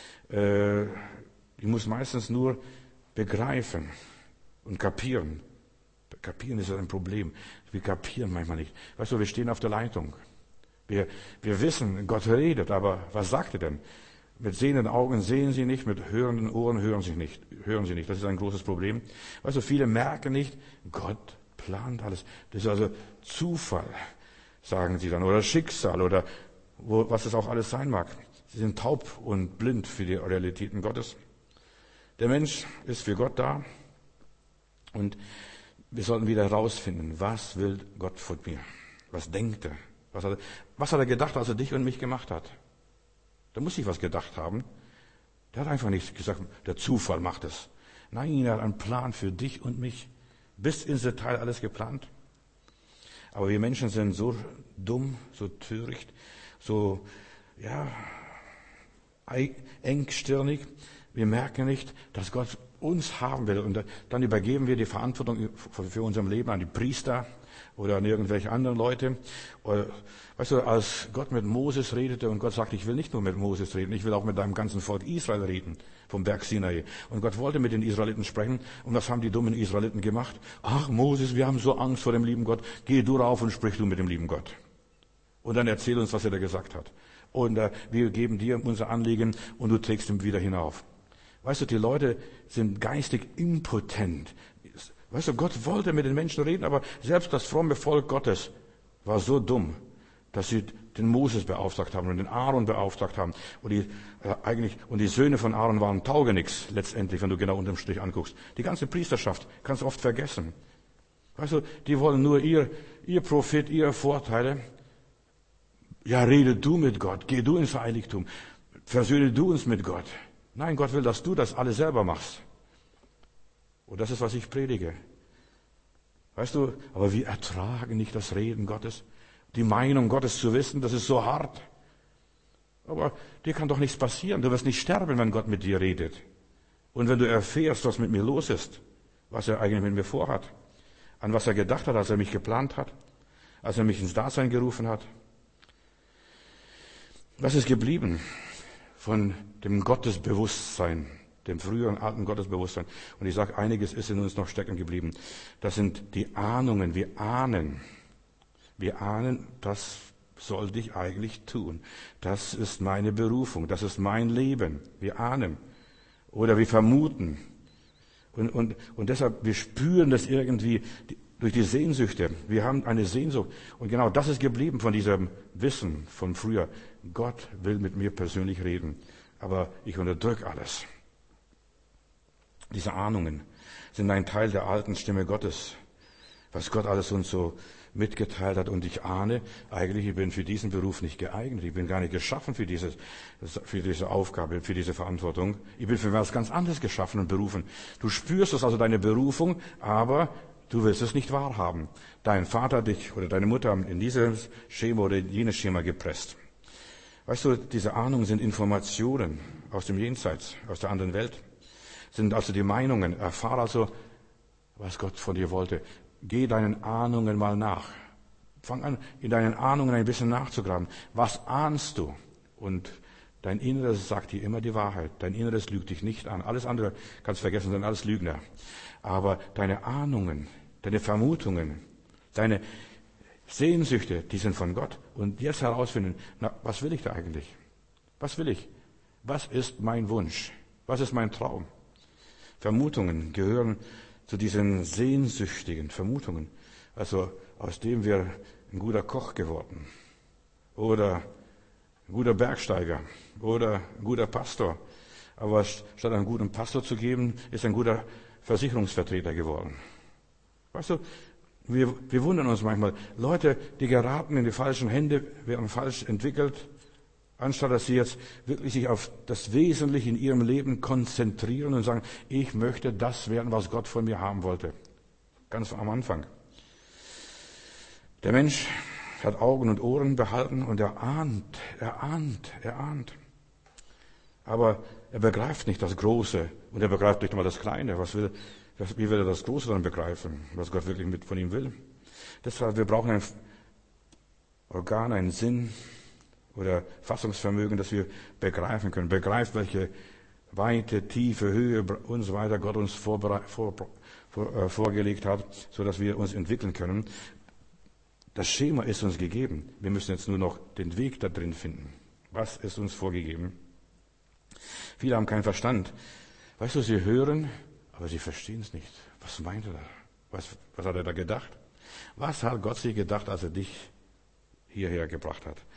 Ich muss meistens nur begreifen und kapieren. Kapieren ist ein Problem. Wir kapieren manchmal nicht. Weißt du, wir stehen auf der Leitung. Wir wissen, Gott redet, aber was sagt er denn? Mit sehenden Augen sehen sie nicht, mit hörenden Ohren hören sie nicht. Das ist ein großes Problem. Weißt du, viele merken nicht, Gott plant alles. Das ist also Zufall, sagen sie dann, oder Schicksal, oder was es auch alles sein mag. Sie sind taub und blind für die Realitäten Gottes. Der Mensch ist für Gott da und wir sollten wieder herausfinden, was will Gott von mir? Was denkt er? Was hat er gedacht, als er dich und mich gemacht hat? Da muss ich was gedacht haben. Der hat einfach nicht gesagt, der Zufall macht es. Nein, er hat einen Plan für dich und mich. Bis ins Detail alles geplant. Aber wir Menschen sind so dumm, so töricht, so, engstirnig. Wir merken nicht, dass Gott uns haben will. Und dann übergeben wir die Verantwortung für unser Leben an die Priester oder an irgendwelche anderen Leute. Oder, weißt du, als Gott mit Moses redete und Gott sagte, ich will nicht nur mit Moses reden, ich will auch mit deinem ganzen Volk Israel reden, vom Berg Sinai. Und Gott wollte mit den Israeliten sprechen. Und was haben die dummen Israeliten gemacht? Ach Moses, wir haben so Angst vor dem lieben Gott. Geh du rauf und sprich du mit dem lieben Gott. Und dann erzähl uns, was er da gesagt hat. Und wir geben dir unser Anliegen und du trägst ihn wieder hinauf. Weißt du, die Leute sind geistig impotent. Weißt du, Gott wollte mit den Menschen reden, aber selbst das fromme Volk Gottes war so dumm, dass sie den Moses beauftragt haben und den Aaron beauftragt haben. Und die Söhne von Aaron waren taugenichts letztendlich, wenn du genau unterm Strich anguckst. Die ganze Priesterschaft kannst du oft vergessen. Weißt du, die wollen nur ihr Profit, ihre Vorteile. Ja, rede du mit Gott, geh du ins Heiligtum, versöhne du uns mit Gott. Nein, Gott will, dass du das alles selber machst. Und das ist, was ich predige. Weißt du, aber wir ertragen nicht das Reden Gottes. Die Meinung Gottes zu wissen, das ist so hart. Aber dir kann doch nichts passieren. Du wirst nicht sterben, wenn Gott mit dir redet. Und wenn du erfährst, was mit mir los ist, was er eigentlich mit mir vorhat, an was er gedacht hat, als er mich geplant hat, als er mich ins Dasein gerufen hat. Was ist geblieben von dem Gottesbewusstsein, dem früheren alten Gottesbewusstsein? Und ich sage, einiges ist in uns noch stecken geblieben. Das sind die Ahnungen. Wir ahnen, das sollte ich eigentlich tun. Das ist meine Berufung, das ist mein Leben. Wir ahnen. Oder wir vermuten. Und deshalb, wir spüren das irgendwie durch die Sehnsüchte. Wir haben eine Sehnsucht. Und genau das ist geblieben von diesem Wissen von früher. Gott will mit mir persönlich reden. Aber ich unterdrücke alles. Diese Ahnungen sind ein Teil der alten Stimme Gottes. Was Gott alles uns so mitgeteilt hat. Und ich ahne, eigentlich, ich bin für diesen Beruf nicht geeignet. Ich bin gar nicht geschaffen für diese Aufgabe, für diese Verantwortung. Ich bin für was ganz anderes geschaffen und berufen. Du spürst es also, deine Berufung, aber du willst es nicht wahrhaben. Dein Vater dich oder deine Mutter haben in dieses Schema oder jenes Schema gepresst. Weißt du, diese Ahnungen sind Informationen aus dem Jenseits, aus der anderen Welt. Sind also die Meinungen. Erfahre also, was Gott von dir wollte. Geh deinen Ahnungen mal nach. Fang an, in deinen Ahnungen ein bisschen nachzugraben. Was ahnst du? Und dein Inneres sagt dir immer die Wahrheit. Dein Inneres lügt dich nicht an. Alles andere kannst du vergessen, sind alles Lügner. Aber deine Ahnungen, deine Vermutungen, deine Sehnsüchte, die sind von Gott. Und jetzt herausfinden, was will ich da eigentlich? Was will ich? Was ist mein Wunsch? Was ist mein Traum? Vermutungen gehören zu diesen sehnsüchtigen Vermutungen. Also aus dem wäre ein guter Koch geworden. Oder ein guter Bergsteiger. Oder ein guter Pastor. Aber statt einen guten Pastor zu geben, ist ein guter Versicherungsvertreter geworden. Weißt du, wir wundern uns manchmal. Leute, die geraten in die falschen Hände, werden falsch entwickelt, anstatt dass sie jetzt wirklich sich auf das Wesentliche in ihrem Leben konzentrieren und sagen, ich möchte das werden, was Gott von mir haben wollte. Ganz am Anfang. Der Mensch hat Augen und Ohren behalten und er ahnt. Aber er begreift nicht das Große und er begreift nicht einmal das Kleine. Wie will er das Große dann begreifen, was Gott wirklich von ihm will? Deshalb, wir brauchen ein Organ, einen Sinn oder Fassungsvermögen, dass wir begreifen können. Begreift, welche Weite, Tiefe, Höhe und so weiter Gott uns vorgelegt hat, so dass wir uns entwickeln können. Das Schema ist uns gegeben. Wir müssen jetzt nur noch den Weg da drin finden. Was ist uns vorgegeben? Viele haben keinen Verstand. Weißt du, sie hören, aber sie verstehen es nicht. Was meint er da? Was hat er da gedacht? Was hat Gott sich gedacht, als er dich hierher gebracht hat?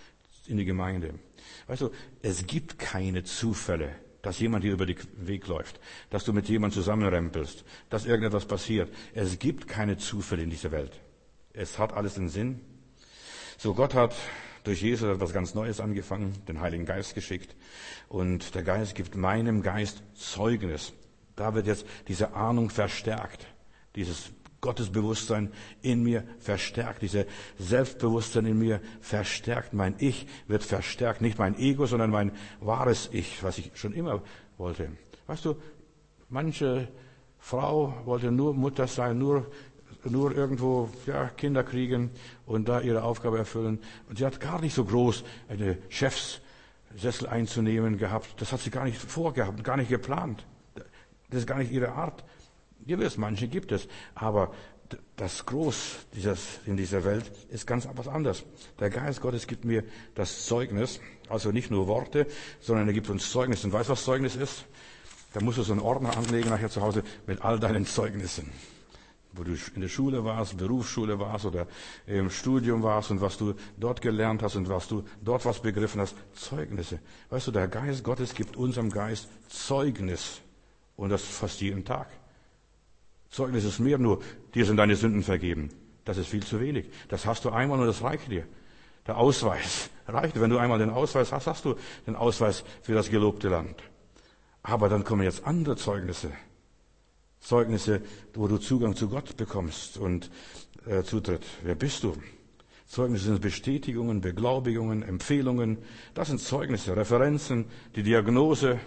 in die Gemeinde. Weißt du, es gibt keine Zufälle, dass jemand dir über den Weg läuft, dass du mit jemandem zusammenrempelst, dass irgendetwas passiert. Es gibt keine Zufälle in dieser Welt. Es hat alles einen Sinn. So, Gott hat durch Jesus etwas ganz Neues angefangen, den Heiligen Geist geschickt. Und der Geist gibt meinem Geist Zeugnis. Da wird jetzt diese Ahnung verstärkt, dieses Gottesbewusstsein in mir verstärkt, dieses Selbstbewusstsein in mir verstärkt. Mein Ich wird verstärkt, nicht mein Ego, sondern mein wahres Ich, was ich schon immer wollte. Weißt du, manche Frau wollte nur Mutter sein, nur irgendwo Kinder kriegen und da ihre Aufgabe erfüllen. Und sie hat gar nicht so groß eine Chefssessel einzunehmen gehabt. Das hat sie gar nicht vorgehabt, gar nicht geplant. Das ist gar nicht ihre Art. Gewiss, manche gibt es, aber das Groß in dieser Welt ist ganz was anderes. Der Geist Gottes gibt mir das Zeugnis, also nicht nur Worte, sondern er gibt uns Zeugnis. Und weißt du, was Zeugnis ist? Da musst du so einen Ordner anlegen nachher zu Hause mit all deinen Zeugnissen. Wo du in der Schule warst, Berufsschule warst oder im Studium warst und was du dort gelernt hast und was du dort was begriffen hast. Zeugnisse. Weißt du, der Geist Gottes gibt unserem Geist Zeugnis. Und das fast jeden Tag. Zeugnis ist mehr nur, dir sind deine Sünden vergeben. Das ist viel zu wenig. Das hast du einmal und das reicht dir. Der Ausweis reicht. Wenn du einmal den Ausweis hast, hast du den Ausweis für das gelobte Land. Aber dann kommen jetzt andere Zeugnisse. Zeugnisse, wo du Zugang zu Gott bekommst und Zutritt. Wer bist du? Zeugnisse sind Bestätigungen, Beglaubigungen, Empfehlungen. Das sind Zeugnisse, Referenzen, die Diagnose.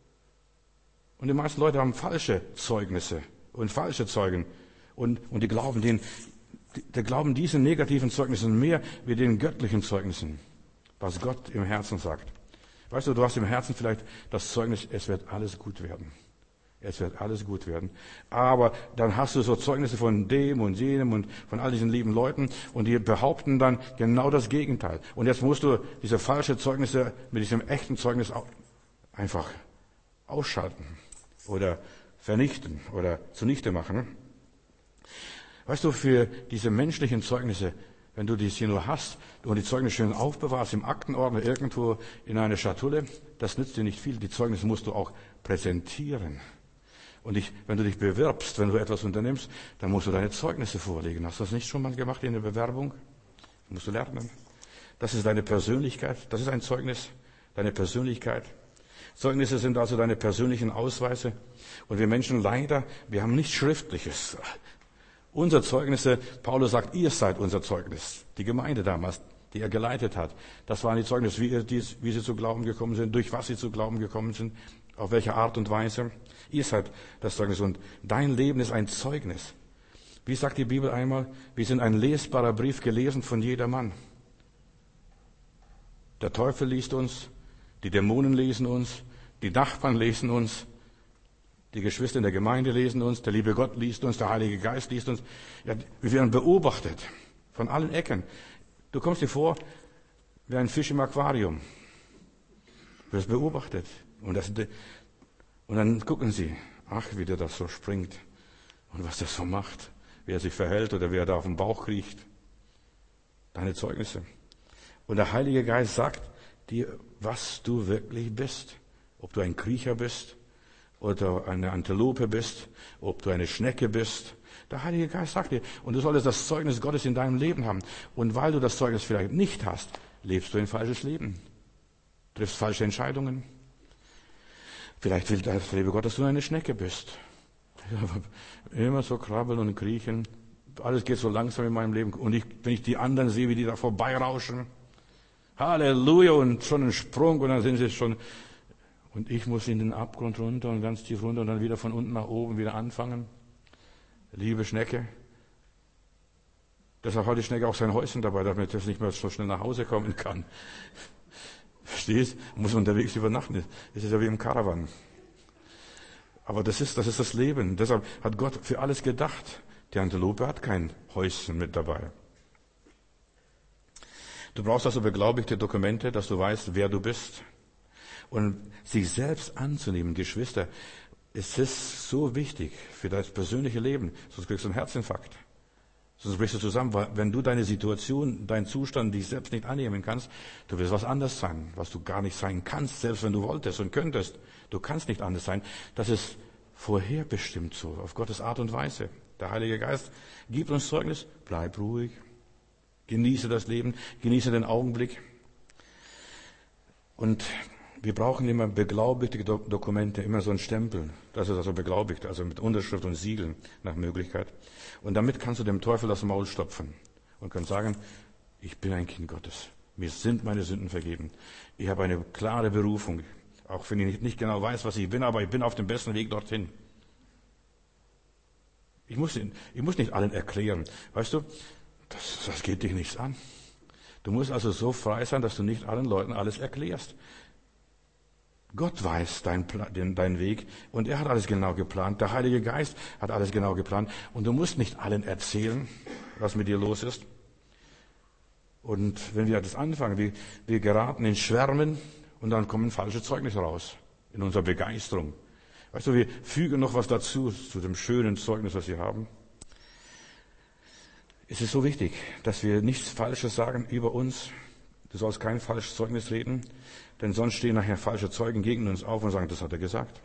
Und die meisten Leute haben falsche Zeugnisse und falsche Zeugen. Und die glauben diesen negativen Zeugnissen mehr wie den göttlichen Zeugnissen, was Gott im Herzen sagt. Weißt du, du hast im Herzen vielleicht das Zeugnis, es wird alles gut werden. Es wird alles gut werden. Aber dann hast du so Zeugnisse von dem und jenem und von all diesen lieben Leuten und die behaupten dann genau das Gegenteil. Und jetzt musst du diese falschen Zeugnisse mit diesem echten Zeugnis einfach ausschalten oder vernichten oder zunichte machen. Weißt du, für diese menschlichen Zeugnisse, wenn du die hier nur hast und die Zeugnisse schön aufbewahrst im Aktenordner irgendwo in einer Schatulle, das nützt dir nicht viel. Die Zeugnisse musst du auch präsentieren. Und wenn du dich bewirbst, wenn du etwas unternimmst, dann musst du deine Zeugnisse vorlegen. Hast du das nicht schon mal gemacht in der Bewerbung? Das musst du lernen. Das ist deine Persönlichkeit. Das ist ein Zeugnis, deine Persönlichkeit. Zeugnisse sind also deine persönlichen Ausweise. Und wir Menschen leider, wir haben nichts Schriftliches. Unsere Zeugnisse, Paulus sagt, ihr seid unser Zeugnis. Die Gemeinde damals, die er geleitet hat. Das waren die Zeugnisse, wie sie zu Glauben gekommen sind, durch was sie zu Glauben gekommen sind, auf welche Art und Weise. Ihr seid das Zeugnis und dein Leben ist ein Zeugnis. Wie sagt die Bibel einmal, wir sind ein lesbarer Brief, gelesen von jedermann. Der Teufel liest uns, die Dämonen lesen uns, die Nachbarn lesen uns, die Geschwister in der Gemeinde lesen uns, der liebe Gott liest uns, der Heilige Geist liest uns. Ja, wir werden beobachtet von allen Ecken. Du kommst dir vor wie ein Fisch im Aquarium. Du wirst beobachtet. Und dann gucken sie, ach, wie der das so springt und was das so macht, wie er sich verhält oder wie er da auf dem Bauch kriecht. Deine Zeugnisse. Und der Heilige Geist sagt dir, was du wirklich bist. Ob du ein Kriecher bist oder eine Antilope bist, ob du eine Schnecke bist. Der Heilige Geist sagt dir, und du solltest das Zeugnis Gottes in deinem Leben haben. Und weil du das Zeugnis vielleicht nicht hast, lebst du ein falsches Leben. Triffst falsche Entscheidungen. Vielleicht will der liebe Gott, dass du eine Schnecke bist. Immer so krabbeln und kriechen. Alles geht so langsam in meinem Leben. Und wenn ich die anderen sehe, wie die da vorbeirauschen. Halleluja, und schon ein Sprung und dann sind sie schon. Und ich muss in den Abgrund runter und ganz tief runter und dann wieder von unten nach oben wieder anfangen. Liebe Schnecke. Deshalb hat die Schnecke auch sein Häuschen dabei, damit es nicht mehr so schnell nach Hause kommen kann. Verstehst? Muss unterwegs übernachten. Das ist ja wie im Karawan. Aber das ist das Leben. Deshalb hat Gott für alles gedacht. Die Antilope hat kein Häuschen mit dabei. Du brauchst also beglaubigte Dokumente, dass du weißt, wer du bist. Und sich selbst anzunehmen, Geschwister, es ist so wichtig für das persönliche Leben, sonst kriegst du einen Herzinfarkt. Sonst brichst du zusammen, weil wenn du deine Situation, deinen Zustand, dich selbst nicht annehmen kannst, du wirst was anderes sein, was du gar nicht sein kannst, selbst wenn du wolltest und könntest. Du kannst nicht anders sein. Das ist vorherbestimmt so, auf Gottes Art und Weise. Der Heilige Geist gibt uns Zeugnis, bleib ruhig, genieße das Leben, genieße den Augenblick. Und wir brauchen immer beglaubigte Dokumente, immer so einen Stempel. Das ist also beglaubigt, also mit Unterschrift und Siegeln nach Möglichkeit. Und damit kannst du dem Teufel das Maul stopfen und kannst sagen, ich bin ein Kind Gottes. Mir sind meine Sünden vergeben. Ich habe eine klare Berufung. Auch wenn ich nicht genau weiß, was ich bin, aber ich bin auf dem besten Weg dorthin. Ich muss nicht allen erklären. Weißt du, das geht dich nichts an. Du musst also so frei sein, dass du nicht allen Leuten alles erklärst. Gott weiß deinen Weg und er hat alles genau geplant. Der Heilige Geist hat alles genau geplant. Und du musst nicht allen erzählen, was mit dir los ist. Und wenn wir das anfangen, wir geraten in Schwärmen und dann kommen falsche Zeugnisse raus in unserer Begeisterung. Weißt du, wir fügen noch was dazu, zu dem schönen Zeugnis, was wir haben. Es ist so wichtig, dass wir nichts Falsches sagen über uns. Du sollst kein falsches Zeugnis reden, denn sonst stehen nachher falsche Zeugen gegen uns auf und sagen, das hat er gesagt.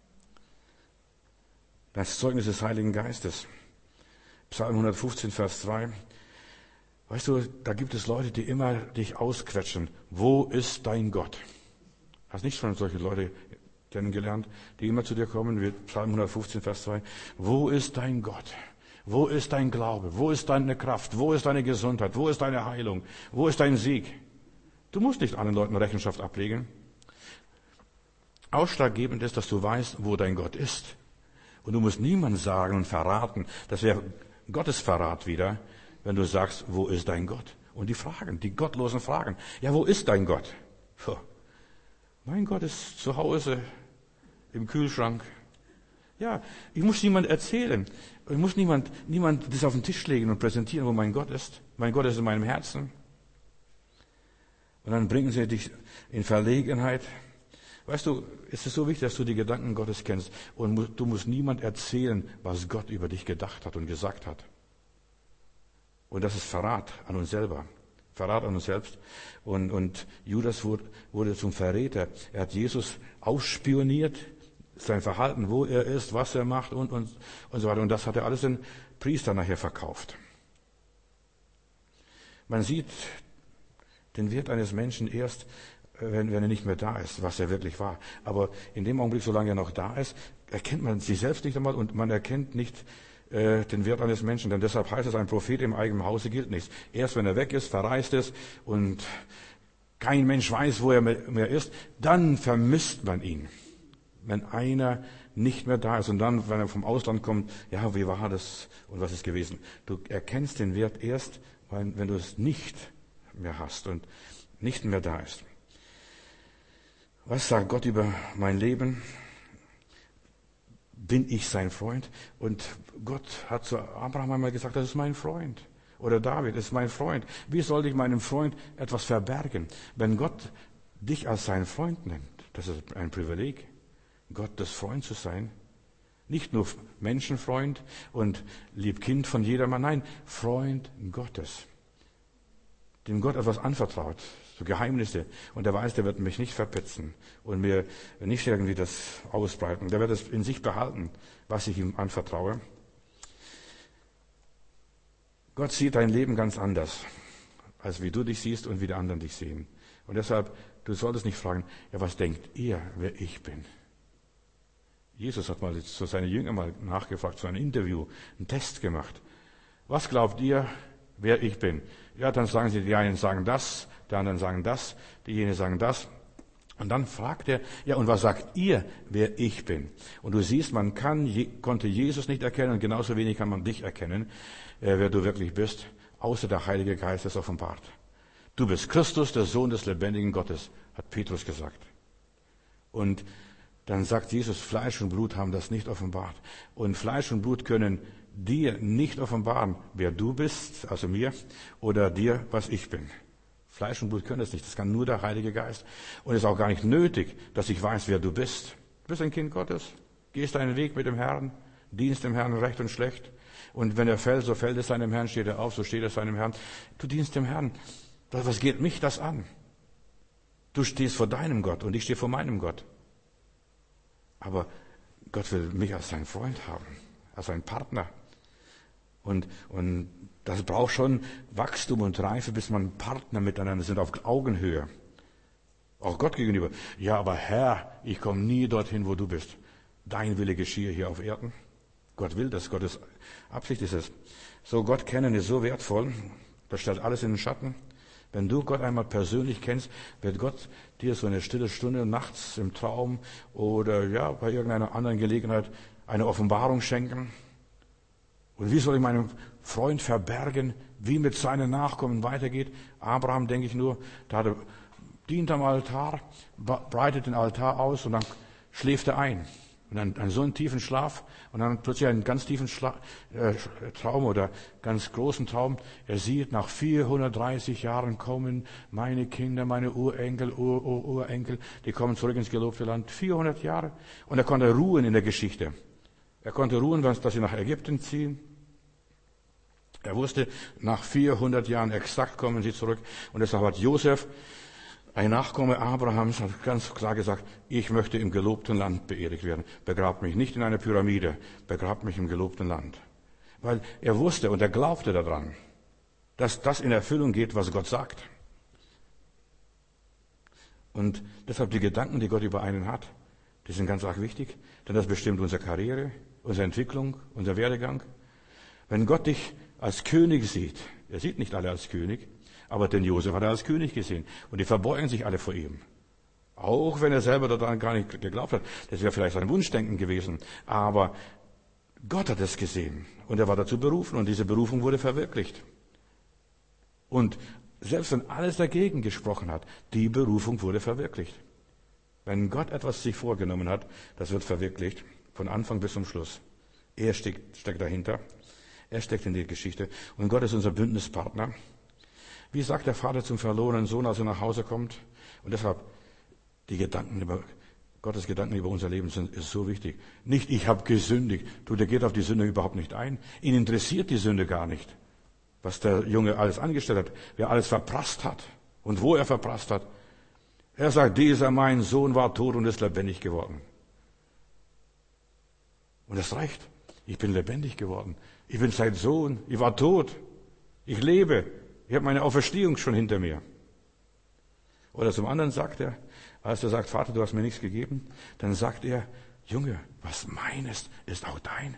Das Zeugnis des Heiligen Geistes. Psalm 115, Vers 2. Weißt du, da gibt es Leute, die immer dich ausquetschen. Wo ist dein Gott? Hast nicht schon solche Leute kennengelernt, die immer zu dir kommen, wie Psalm 115, Vers 2. Wo ist dein Gott? Wo ist dein Glaube? Wo ist deine Kraft? Wo ist deine Gesundheit? Wo ist deine Heilung? Wo ist dein Sieg? Du musst nicht allen Leuten Rechenschaft ablegen. Ausschlaggebend ist, dass du weißt, wo dein Gott ist. Und du musst niemandem sagen und verraten. Das wäre Gottesverrat wieder, wenn du sagst, wo ist dein Gott? Und die gottlosen Fragen. Ja, wo ist dein Gott? Puh. Mein Gott ist zu Hause im Kühlschrank. Ja, ich muss niemand erzählen. Ich muss niemand das auf den Tisch legen und präsentieren, wo mein Gott ist. Mein Gott ist in meinem Herzen. Und dann bringen sie dich in Verlegenheit. Weißt du, es ist so wichtig, dass du die Gedanken Gottes kennst. Und du musst niemand erzählen, was Gott über dich gedacht hat und gesagt hat. Und das ist Verrat an uns selber. Verrat an uns selbst. Und Judas wurde zum Verräter. Er hat Jesus ausspioniert, sein Verhalten, wo er ist, was er macht und so weiter. Und das hat er alles den Priestern nachher verkauft. Man sieht den Wert eines Menschen erst, wenn er nicht mehr da ist, was er wirklich war. Aber in dem Augenblick, solange er noch da ist, erkennt man sich selbst nicht einmal und man erkennt nicht den Wert eines Menschen. Denn deshalb heißt es, ein Prophet im eigenen Hause gilt nichts. Erst wenn er weg ist, verreist es und kein Mensch weiß, wo er mehr ist, dann vermisst man ihn. Wenn einer nicht mehr da ist und dann, wenn er vom Ausland kommt, ja, wie war das und was ist gewesen? Du erkennst den Wert erst, wenn du es nicht mehr hast und nicht mehr da ist. Was sagt Gott über mein Leben? Bin ich sein Freund? Und Gott hat zu Abraham einmal gesagt, das ist mein Freund. Oder David ist mein Freund. Wie soll ich meinem Freund etwas verbergen? Wenn Gott dich als seinen Freund nennt, das ist ein Privileg, Gottes Freund zu sein. Nicht nur Menschenfreund und Liebkind von jedermann, nein, Freund Gottes. Dem Gott etwas anvertraut, so Geheimnisse. Und er weiß, der wird mich nicht verpetzen und mir nicht irgendwie das ausbreiten. Der wird es in sich behalten, was ich ihm anvertraue. Gott sieht dein Leben ganz anders, als wie du dich siehst und wie die anderen dich sehen. Und deshalb, du solltest nicht fragen, ja, was denkt ihr, wer ich bin? Jesus hat mal zu seinen Jüngern mal nachgefragt, zu einem Interview, einen Test gemacht. Was glaubt ihr, wer ich bin? Ja, dann sagen sie, die einen sagen das, die anderen sagen das, diejenigen sagen das. Und dann fragt er, ja, und was sagt ihr, wer ich bin? Und du siehst, man konnte Jesus nicht erkennen und genauso wenig kann man dich erkennen, wer du wirklich bist, außer der Heilige Geist ist offenbart. Du bist Christus, der Sohn des lebendigen Gottes, hat Petrus gesagt. Und dann sagt Jesus, Fleisch und Blut haben das nicht offenbart. Und Fleisch und Blut können dir nicht offenbaren, wer du bist, also mir, oder dir, was ich bin. Fleisch und Blut können es nicht, das kann nur der Heilige Geist. Und es ist auch gar nicht nötig, dass ich weiß, wer du bist. Du bist ein Kind Gottes, gehst deinen Weg mit dem Herrn, dienst dem Herrn recht und schlecht. Und wenn er fällt, so fällt es seinem Herrn, steht er auf, so steht es seinem Herrn. Du dienst dem Herrn. Was geht mich das an? Du stehst vor deinem Gott und ich stehe vor meinem Gott. Aber Gott will mich als seinen Freund haben, als seinen Partner. Und das braucht schon Wachstum und Reife, bis man Partner miteinander sind, auf Augenhöhe. Auch Gott gegenüber. Ja, aber Herr, ich komme nie dorthin, wo du bist. Dein Wille geschehe hier auf Erden. Gott will das, Gottes Absicht ist es. So Gott kennen ist so wertvoll. Das stellt alles in den Schatten. Wenn du Gott einmal persönlich kennst, wird Gott dir so eine stille Stunde nachts im Traum oder ja bei irgendeiner anderen Gelegenheit eine Offenbarung schenken. Und wie soll ich meinem Freund verbergen, wie mit seinen Nachkommen weitergeht? Abraham, denke ich nur, dient am Altar, breitet den Altar aus und dann schläft er ein. Und dann so einen tiefen Schlaf und dann plötzlich einen ganz tiefen Traum oder ganz großen Traum. Er sieht, nach 430 Jahren kommen meine Kinder, meine Urenkel, Urenkel, die kommen zurück ins gelobte Land. 400 Jahre. Und er konnte ruhen in der Geschichte. Er konnte ruhen, dass sie nach Ägypten ziehen. Er wusste, nach 400 Jahren exakt kommen sie zurück. Und deshalb hat Josef, ein Nachkomme Abrahams, hat ganz klar gesagt, ich möchte im gelobten Land beerdigt werden. Begrabt mich nicht in einer Pyramide, begrabt mich im gelobten Land. Weil er wusste und er glaubte daran, dass das in Erfüllung geht, was Gott sagt. Und deshalb die Gedanken, die Gott über einen hat, die sind ganz arg wichtig, denn das bestimmt unsere Karriere, unsere Entwicklung, unser Werdegang. Wenn Gott dich als König sieht, er sieht nicht alle als König, aber den Josef hat er als König gesehen. Und die verbeugen sich alle vor ihm. Auch wenn er selber daran gar nicht geglaubt hat. Das wäre vielleicht sein Wunschdenken gewesen. Aber Gott hat es gesehen. Und er war dazu berufen. Und diese Berufung wurde verwirklicht. Und selbst wenn alles dagegen gesprochen hat, die Berufung wurde verwirklicht. Wenn Gott etwas sich vorgenommen hat, das wird verwirklicht. Von Anfang bis zum Schluss. Er steckt dahinter. Er steckt in die Geschichte. Und Gott ist unser Bündnispartner. Wie sagt der Vater zum verlorenen Sohn, als er nach Hause kommt? Und deshalb, Gottes Gedanken über unser Leben ist so wichtig. Nicht, ich habe gesündigt. Der geht auf die Sünde überhaupt nicht ein. Ihn interessiert die Sünde gar nicht. Was der Junge alles angestellt hat, wer alles verprasst hat und wo er verprasst hat. Er sagt, dieser mein Sohn war tot und ist lebendig geworden. Und das reicht. Ich bin lebendig geworden. Ich bin sein Sohn. Ich war tot. Ich lebe. Ich habe meine Auferstehung schon hinter mir. Oder zum anderen sagt er, als er sagt, Vater, du hast mir nichts gegeben, dann sagt er, Junge, was meines ist auch dein.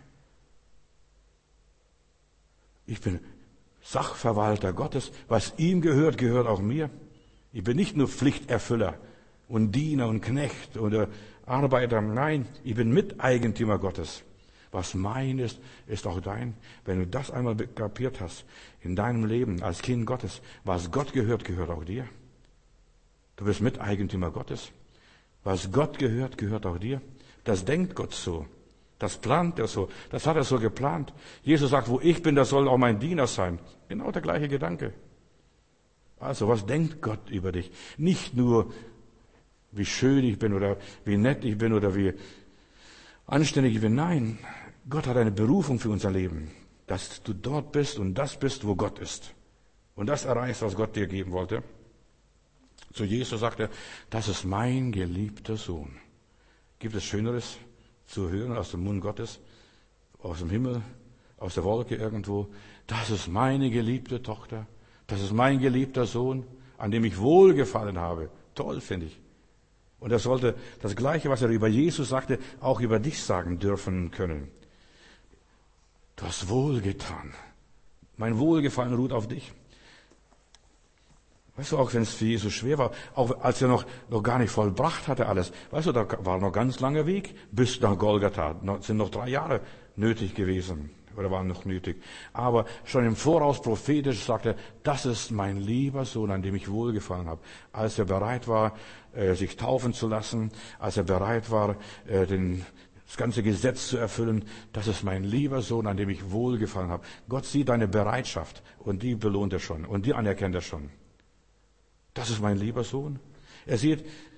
Ich bin Sachverwalter Gottes. Was ihm gehört, gehört auch mir. Ich bin nicht nur Pflichterfüller und Diener und Knecht oder Arbeiter. Nein, ich bin Miteigentümer Gottes. Was mein ist auch dein. Wenn du das einmal kapiert hast in deinem Leben als Kind Gottes, was Gott gehört, gehört auch dir. Du bist Miteigentümer Gottes. Was Gott gehört, gehört auch dir. Das denkt Gott so. Das plant er so. Das hat er so geplant. Jesus sagt, wo ich bin, das soll auch mein Diener sein. Genau der gleiche Gedanke. Also, was denkt Gott über dich? Nicht nur, wie schön ich bin oder wie nett ich bin oder wie anständig ich bin. Nein, Gott hat eine Berufung für unser Leben, dass du dort bist und das bist, wo Gott ist. Und das erreichst, was Gott dir geben wollte. Zu Jesus sagt er, das ist mein geliebter Sohn. Gibt es Schöneres zu hören aus dem Mund Gottes, aus dem Himmel, aus der Wolke irgendwo? Das ist meine geliebte Tochter. Das ist mein geliebter Sohn, an dem ich wohlgefallen habe. Toll, finde ich. Und er sollte das Gleiche, was er über Jesus sagte, auch über dich sagen dürfen können. Du hast wohlgetan. Mein Wohlgefallen ruht auf dich. Weißt du, auch wenn es für Jesus schwer war, auch als er noch gar nicht vollbracht hatte alles. Weißt du, da war noch ganz langer Weg bis nach Golgatha. Sind noch 3 Jahre nötig gewesen. Oder waren noch nötig. Aber schon im Voraus prophetisch sagte er, das ist mein lieber Sohn, an dem ich wohlgefallen habe. Als er bereit war, sich taufen zu lassen, als er bereit war, das ganze Gesetz zu erfüllen, das ist mein lieber Sohn, an dem ich wohlgefallen habe. Gott sieht deine Bereitschaft und die belohnt er schon und die anerkennt er schon. Das ist mein lieber Sohn. Er sieht,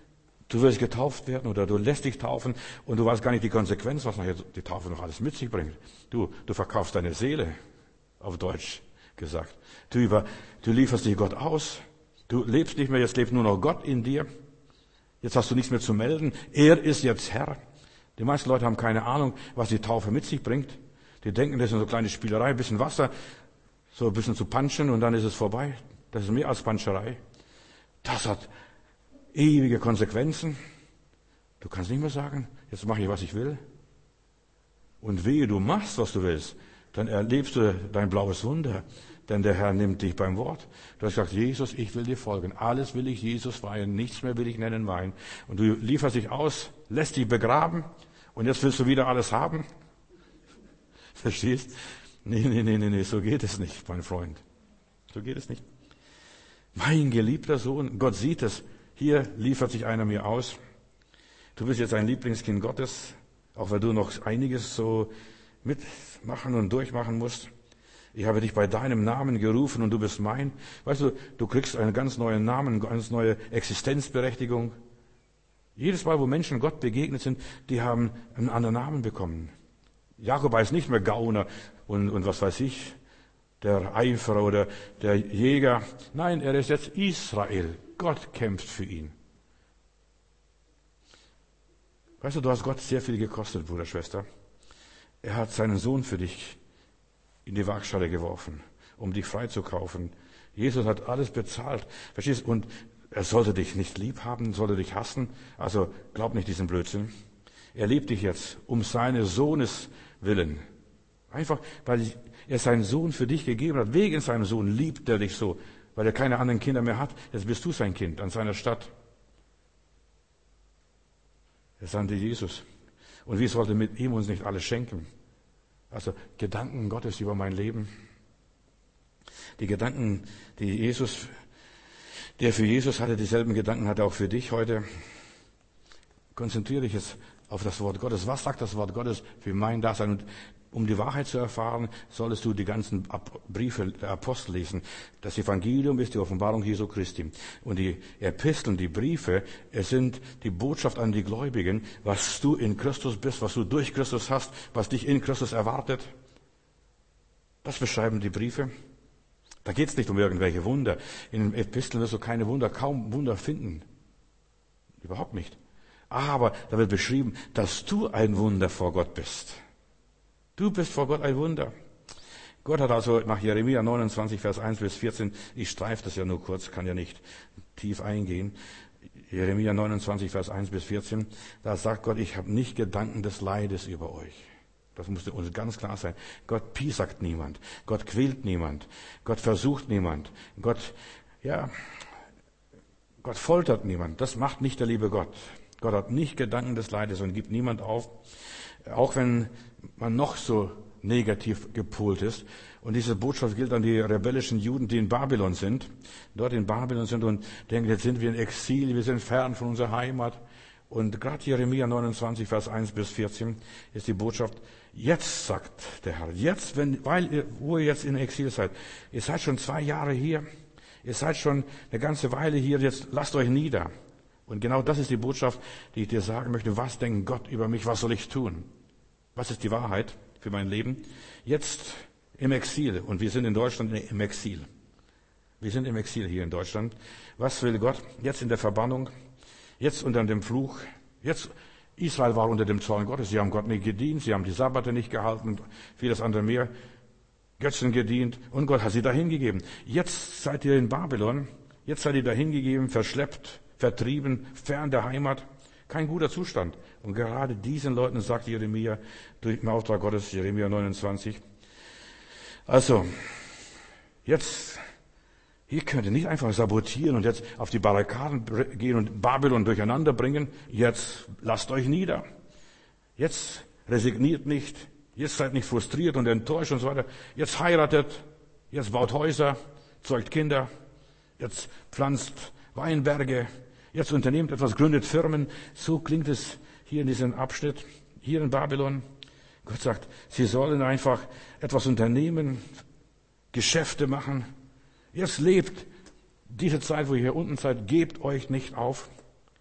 Du wirst getauft werden oder du lässt dich taufen und du weißt gar nicht die Konsequenz, was nachher die Taufe noch alles mit sich bringt. Du verkaufst deine Seele, auf Deutsch gesagt. Du lieferst dich Gott aus. Du lebst nicht mehr, jetzt lebt nur noch Gott in dir. Jetzt hast du nichts mehr zu melden. Er ist jetzt Herr. Die meisten Leute haben keine Ahnung, was die Taufe mit sich bringt. Die denken, das ist so eine kleine Spielerei, ein bisschen Wasser, so ein bisschen zu punchen und dann ist es vorbei. Das ist mehr als Panscherei. Das hat ewige Konsequenzen. Du kannst nicht mehr sagen, jetzt mache ich, was ich will. Und wehe, du machst, was du willst, dann erlebst du dein blaues Wunder. Denn der Herr nimmt dich beim Wort. Du hast gesagt, Jesus, ich will dir folgen. Alles will ich Jesus weihen, nichts mehr will ich nennen Wein. Und du lieferst dich aus, lässt dich begraben und jetzt willst du wieder alles haben. Verstehst? Nee, so geht es nicht, mein Freund. So geht es nicht. Mein geliebter Sohn, Gott sieht es. Hier liefert sich einer mir aus. Du bist jetzt ein Lieblingskind Gottes, auch wenn du noch einiges so mitmachen und durchmachen musst. Ich habe dich bei deinem Namen gerufen und du bist mein. Weißt du, du kriegst einen ganz neuen Namen, eine ganz neue Existenzberechtigung. Jedes Mal, wo Menschen Gott begegnet sind, die haben einen anderen Namen bekommen. Jakob heißt nicht mehr Gauner und was weiß ich, der Eiferer oder der Jäger. Nein, er ist jetzt Israel. Gott kämpft für ihn. Weißt du, du hast Gott sehr viel gekostet, Bruder, Schwester. Er hat seinen Sohn für dich in die Waagschale geworfen, um dich freizukaufen. Jesus hat alles bezahlt. Verstehst du? Und er sollte dich nicht lieb haben, sollte dich hassen. Also glaub nicht diesen Blödsinn. Er liebt dich jetzt um seines Sohnes willen. Einfach, weil er seinen Sohn für dich gegeben hat. Wegen seinem Sohn liebt er dich so, weil er keine anderen Kinder mehr hat. Jetzt bist du sein Kind an seiner Stadt. Er sandte Jesus. Und wir sollten mit ihm uns nicht alles schenken. Also Gedanken Gottes über mein Leben. Die Gedanken, der für Jesus hatte, dieselben Gedanken hat er auch für dich heute. Konzentriere dich jetzt auf das Wort Gottes. Was sagt das Wort Gottes für mein Dasein? Und um die Wahrheit zu erfahren, solltest du die ganzen Briefe der Apostel lesen. Das Evangelium ist die Offenbarung Jesu Christi. Und die Episteln, die Briefe, es sind die Botschaft an die Gläubigen, was du in Christus bist, was du durch Christus hast, was dich in Christus erwartet. Das beschreiben die Briefe. Da geht es nicht um irgendwelche Wunder. In den Episteln wirst du keine Wunder, kaum Wunder finden. Überhaupt nicht. Aber da wird beschrieben, dass du ein Wunder vor Gott bist. Du bist vor Gott ein Wunder. Gott hat also nach Jeremia 29, Vers 1 bis 14, ich streife das ja nur kurz, kann ja nicht tief eingehen. Jeremia 29, Vers 1 bis 14, da sagt Gott, ich habe nicht Gedanken des Leides über euch. Das musste uns ganz klar sein. Gott piesackt niemand. Gott quält niemand. Gott versucht niemand. Gott foltert niemand. Das macht nicht der liebe Gott. Gott hat nicht Gedanken des Leides und gibt niemand auf. Auch wenn man noch so negativ gepolt ist. Und diese Botschaft gilt an die rebellischen Juden, die in Babylon sind. Dort in Babylon sind und denken, jetzt sind wir in Exil, wir sind fern von unserer Heimat. Und gerade Jeremia 29, Vers 1 bis 14 ist die Botschaft, jetzt sagt der Herr, jetzt, wo ihr jetzt in Exil seid, ihr seid schon 2 Jahre hier, ihr seid schon eine ganze Weile hier, jetzt lasst euch nieder. Und genau das ist die Botschaft, die ich dir sagen möchte. Was denkt Gott über mich? Was soll ich tun? Was ist die Wahrheit für mein Leben? Jetzt im Exil. Und wir sind in Deutschland im Exil. Wir sind im Exil hier in Deutschland. Was will Gott? Jetzt in der Verbannung. Jetzt unter dem Fluch. Jetzt, Israel war unter dem Zorn Gottes. Sie haben Gott nicht gedient. Sie haben die Sabbate nicht gehalten. Vieles andere mehr. Götzen gedient. Und Gott hat sie dahin gegeben. Jetzt seid ihr in Babylon. Jetzt seid ihr dahin gegeben, verschleppt, vertrieben, fern der Heimat. Kein guter Zustand. Und gerade diesen Leuten sagt Jeremia durch den Auftrag Gottes, Jeremia 29. Also, jetzt, ihr könnt ihr nicht einfach sabotieren und jetzt auf die Barrikaden gehen und Babylon durcheinander bringen. Jetzt lasst euch nieder. Jetzt resigniert nicht. Jetzt seid nicht frustriert und enttäuscht und so weiter. Jetzt heiratet. Jetzt baut Häuser, zeugt Kinder. Jetzt pflanzt Weinberge. Jetzt unternehmt etwas, gründet Firmen. So klingt es hier in diesem Abschnitt, hier in Babylon. Gott sagt, sie sollen einfach etwas unternehmen, Geschäfte machen. Jetzt lebt diese Zeit, wo ihr hier unten seid, gebt euch nicht auf.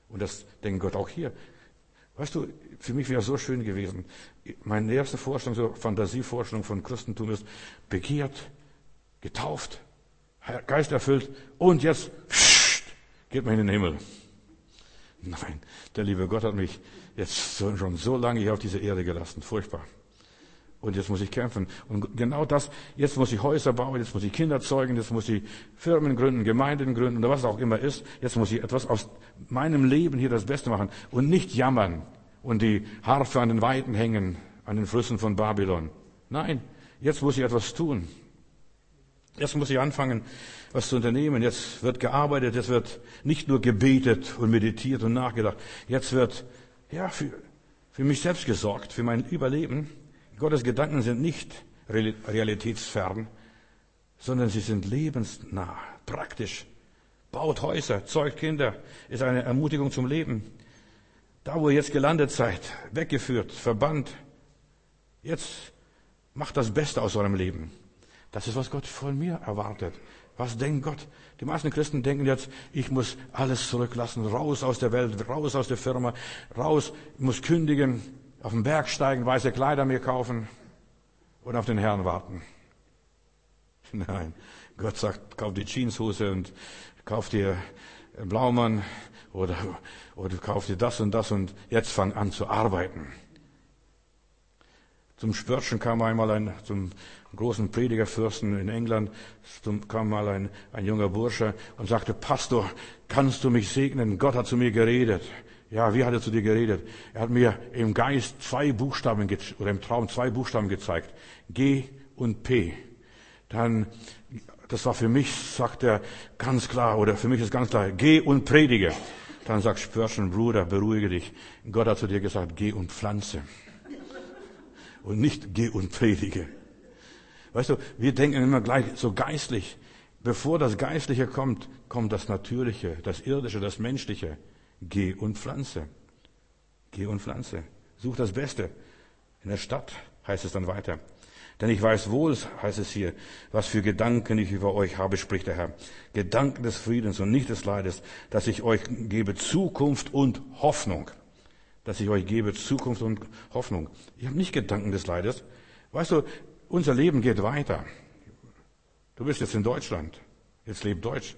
Und das denkt Gott auch hier. Weißt du, für mich wäre es so schön gewesen. Meine erste Vorstellung, so Fantasievorstellung von Christentum ist, begehrt, getauft, Geist erfüllt und jetzt geht man in den Himmel. Nein, der liebe Gott hat mich jetzt schon so lange hier auf diese Erde gelassen. Furchtbar. Und jetzt muss ich kämpfen. Und genau das, jetzt muss ich Häuser bauen, jetzt muss ich Kinder zeugen, jetzt muss ich Firmen gründen, Gemeinden gründen oder was auch immer ist. Jetzt muss ich etwas aus meinem Leben hier das Beste machen und nicht jammern und die Harfe an den Weiden hängen, an den Flüssen von Babylon. Nein, jetzt muss ich etwas tun. Jetzt muss ich anfangen, was zu unternehmen. Jetzt wird gearbeitet, jetzt wird nicht nur gebetet und meditiert und nachgedacht. Jetzt wird, für mich selbst gesorgt, für mein Überleben. Gottes Gedanken sind nicht realitätsfern, sondern sie sind lebensnah, praktisch. Baut Häuser, zeugt Kinder, ist eine Ermutigung zum Leben. Da, wo ihr jetzt gelandet seid, weggeführt, verbannt, jetzt macht das Beste aus eurem Leben. Das ist, was Gott von mir erwartet. Was denkt Gott? Die meisten Christen denken jetzt, ich muss alles zurücklassen, raus aus der Welt, raus aus der Firma, raus, ich muss kündigen, auf den Berg steigen, weiße Kleider mir kaufen und auf den Herrn warten. Nein, Gott sagt, kauf die Jeanshose und kauf dir einen Blaumann oder kauf dir das und jetzt fang an zu arbeiten. Zum Spurgeon kam einmal zum großen Predigerfürsten in England, kam mal ein junger Bursche und sagte, Pastor, kannst du mich segnen? Gott hat zu mir geredet. Ja, wie hat er zu dir geredet? Er hat mir im Geist im Traum zwei Buchstaben gezeigt. G und P. Dann, das war für mich, sagt er, ganz klar, oder für mich ist ganz klar, geh und predige. Dann sagt Spurgeon, Bruder, beruhige dich. Gott hat zu dir gesagt, geh und pflanze. Und nicht geh und predige. Weißt du, wir denken immer gleich so geistlich. Bevor das Geistliche kommt, kommt das Natürliche, das Irdische, das Menschliche. Geh und pflanze. Geh und pflanze. Such das Beste. In der Stadt heißt es dann weiter. Denn ich weiß wohl, heißt es hier, was für Gedanken ich über euch habe, spricht der Herr. Gedanken des Friedens und nicht des Leides, dass ich euch gebe Zukunft und Hoffnung. Dass ich euch gebe Zukunft und Hoffnung. Ich habe nicht Gedanken des Leides. Weißt du, unser Leben geht weiter. Du bist jetzt in Deutschland. Jetzt lebt Deutsch.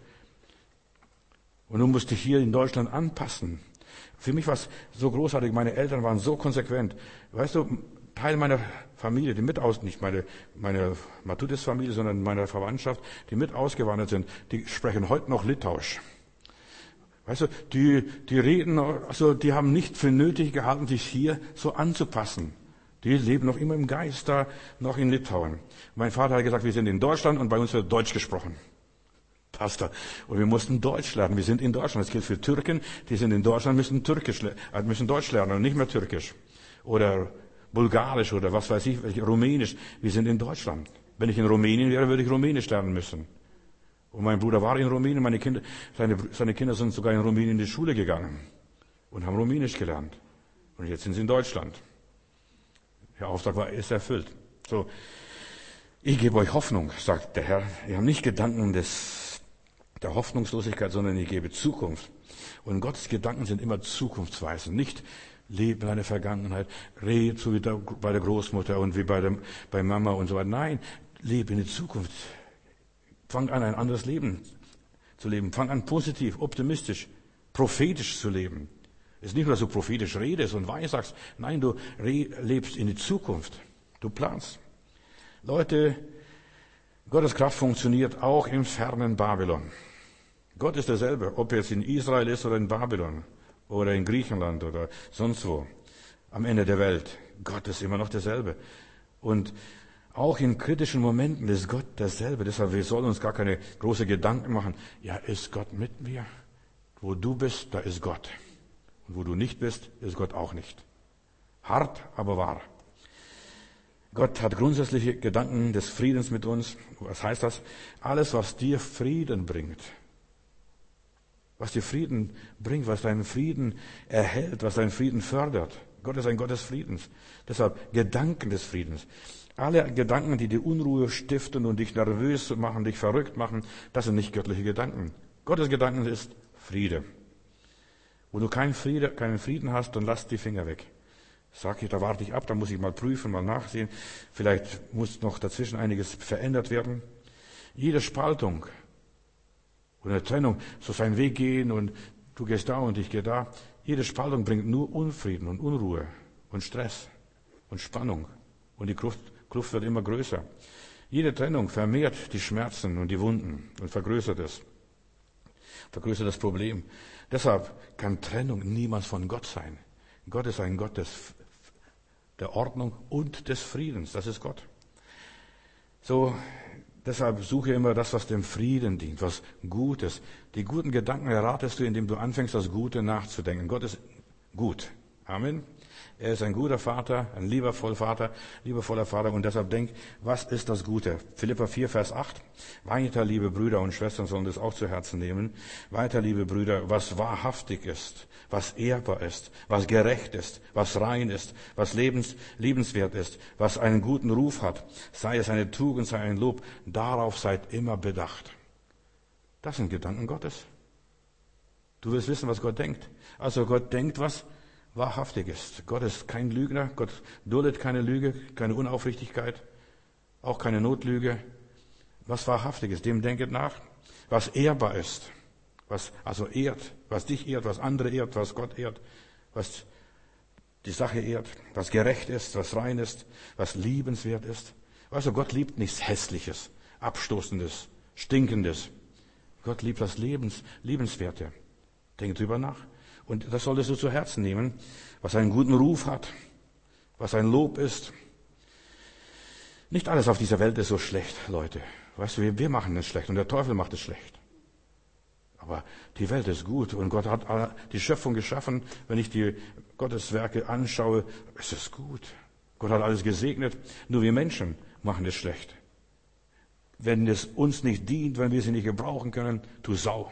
Und du musst dich hier in Deutschland anpassen. Für mich war es so großartig. Meine Eltern waren so konsequent. Weißt du, Teil meiner Familie, die nicht meine Matthäus-Familie, sondern meiner Verwandtschaft, die mit ausgewandert sind, die sprechen heute noch Litauisch. Weißt du, die reden, also die haben nicht für nötig gehalten, sich hier so anzupassen. Die leben noch immer im Geist da, noch in Litauen. Mein Vater hat gesagt, wir sind in Deutschland und bei uns wird Deutsch gesprochen. Pastor. Und wir mussten Deutsch lernen. Wir sind in Deutschland. Das gilt für Türken. Die sind in Deutschland, müssen Deutsch lernen und nicht mehr Türkisch. Oder Bulgarisch oder was weiß ich, Rumänisch. Wir sind in Deutschland. Wenn ich in Rumänien wäre, würde ich Rumänisch lernen müssen. Und mein Bruder war in Rumänien, seine Kinder sind sogar in Rumänien in die Schule gegangen und haben Rumänisch gelernt. Und jetzt sind sie in Deutschland. Der Auftrag ist erfüllt. So, ich gebe euch Hoffnung, sagt der Herr. Ich habe nicht Gedanken der Hoffnungslosigkeit, sondern ich gebe Zukunft. Und Gottes Gedanken sind immer zukunftsweisend, nicht lebe in der Vergangenheit, rede so wie bei der Großmutter und wie bei Mama und so weiter. Nein, lebe in die Zukunft. Fang an, ein anderes Leben zu leben. Fang an, positiv, optimistisch, prophetisch zu leben. Es ist nicht nur, dass du prophetisch redest und weissagst. Nein, du lebst in die Zukunft. Du planst. Leute, Gottes Kraft funktioniert auch im fernen Babylon. Gott ist derselbe, ob er jetzt in Israel ist oder in Babylon oder in Griechenland oder sonst wo. Am Ende der Welt. Gott ist immer noch derselbe. Und auch in kritischen Momenten ist Gott derselbe. Deshalb, wir sollen uns gar keine großen Gedanken machen. Ja, ist Gott mit mir? Wo du bist, da ist Gott. Und wo du nicht bist, ist Gott auch nicht. Hart, aber wahr. Gott hat grundsätzliche Gedanken des Friedens mit uns. Was heißt das? Alles, was dir Frieden bringt. Was dir Frieden bringt, was deinen Frieden erhält, was deinen Frieden fördert. Gott ist ein Gott des Friedens. Deshalb Gedanken des Friedens. Alle Gedanken, die dir Unruhe stiften und dich nervös machen, dich verrückt machen, das sind nicht göttliche Gedanken. Gottes Gedanken ist Friede. Wo du keinen Frieden hast, dann lass die Finger weg. Sag ich, da warte ich ab, da muss ich mal prüfen, mal nachsehen. Vielleicht muss noch dazwischen einiges verändert werden. Jede Spaltung oder eine Trennung, so seinen Weg gehen und du gehst da und ich gehe da. Jede Spaltung bringt nur Unfrieden und Unruhe und Stress und Spannung. Und die Kluft wird immer größer. Jede Trennung vermehrt die Schmerzen und die Wunden und vergrößert das Problem. Deshalb kann Trennung niemals von Gott sein. Gott ist ein Gott der Ordnung und des Friedens. Das ist Gott. So, deshalb suche immer das, was dem Frieden dient, was Gutes. Die guten Gedanken erratest du, indem du anfängst, das Gute nachzudenken. Gott ist gut. Amen. Er ist ein guter Vater, ein liebevoller Vater, und deshalb denk, was ist das Gute? Philipper 4, Vers 8. Weiter, liebe Brüder und Schwestern, sollen das auch zu Herzen nehmen. Weiter, liebe Brüder, was wahrhaftig ist, was ehrbar ist, was gerecht ist, was rein ist, was liebenswert ist, was einen guten Ruf hat, sei es eine Tugend, sei ein Lob, darauf seid immer bedacht. Das sind Gedanken Gottes. Du willst wissen, was Gott denkt. Also Gott denkt, was wahrhaftig ist. Gott ist kein Lügner. Gott duldet keine Lüge, keine Unaufrichtigkeit, auch keine Notlüge. Was wahrhaftig ist, dem denket nach. Was ehrbar ist, was also ehrt, was dich ehrt, was andere ehrt, was Gott ehrt, was die Sache ehrt, was gerecht ist, was rein ist, was liebenswert ist. Also Gott liebt nichts Hässliches, Abstoßendes, Stinkendes. Gott liebt das Liebenswerte. Denk drüber nach. Und das solltest du zu Herzen nehmen, was einen guten Ruf hat, was ein Lob ist. Nicht alles auf dieser Welt ist so schlecht, Leute. Weißt du, wir machen es schlecht und der Teufel macht es schlecht. Aber die Welt ist gut und Gott hat die Schöpfung geschaffen. Wenn ich die Gotteswerke anschaue, ist es gut. Gott hat alles gesegnet. Nur wir Menschen machen es schlecht. Wenn es uns nicht dient, wenn wir sie nicht gebrauchen können, du Sau.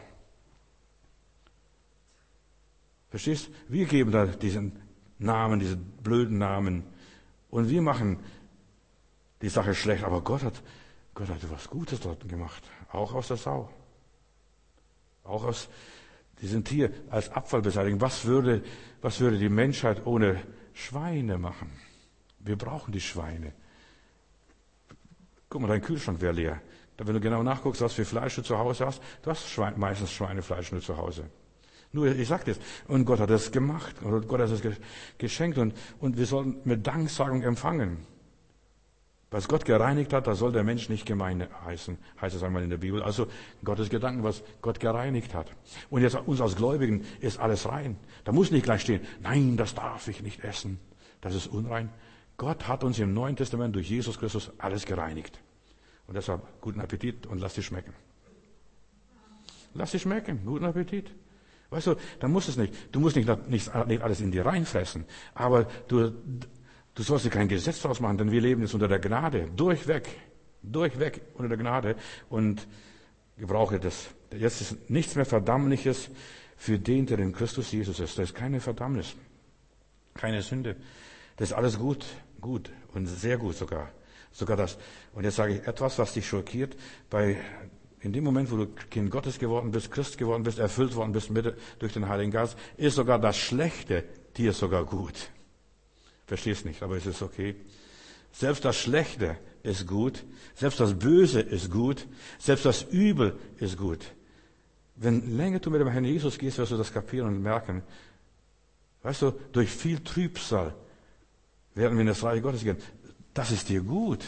Verstehst? Wir geben da diesen Namen, diesen blöden Namen. Und wir machen die Sache schlecht. Aber Gott hat etwas Gutes dort gemacht. Auch aus der Sau. Auch aus diesem Tier als Abfall beseitigen. Was würde die Menschheit ohne Schweine machen? Wir brauchen die Schweine. Guck mal, dein Kühlschrank wäre leer. Wenn du genau nachguckst, was für Fleisch du zu Hause hast, du hast meistens Schweinefleisch nur zu Hause. Nur, ich sag das, und Gott hat das gemacht, und Gott hat es geschenkt, und wir sollen mit Danksagung empfangen. Was Gott gereinigt hat, da soll der Mensch nicht gemein heißen, heißt es einmal in der Bibel. Also Gottes Gedanken, was Gott gereinigt hat. Und jetzt uns als Gläubigen ist alles rein. Da muss nicht gleich stehen, nein, das darf ich nicht essen, das ist unrein. Gott hat uns im Neuen Testament durch Jesus Christus alles gereinigt. Und deshalb guten Appetit und lass dich schmecken. Lass dich schmecken, guten Appetit. Weißt du, dann musst es nicht. Du musst nicht alles in dir reinfressen. Aber du sollst dir kein Gesetz draus machen, denn wir leben jetzt unter der Gnade. Durchweg unter der Gnade. Und gebrauche das. Jetzt ist nichts mehr Verdammliches für den, der in Christus Jesus ist. Da ist keine Verdammnis. Keine Sünde. Das ist alles gut und sehr gut sogar. Sogar das. Und jetzt sage ich etwas, was dich schockiert. In dem Moment, wo du Kind Gottes geworden bist, Christ geworden bist, erfüllt worden bist durch den Heiligen Geist, ist sogar das Schlechte dir sogar gut. Verstehst nicht, aber es ist okay. Selbst das Schlechte ist gut. Selbst das Böse ist gut. Selbst das Übel ist gut. Wenn länger du mit dem Herrn Jesus gehst, wirst du das kapieren und merken. Weißt du, durch viel Trübsal werden wir in das Reich Gottes gehen. Das ist dir gut.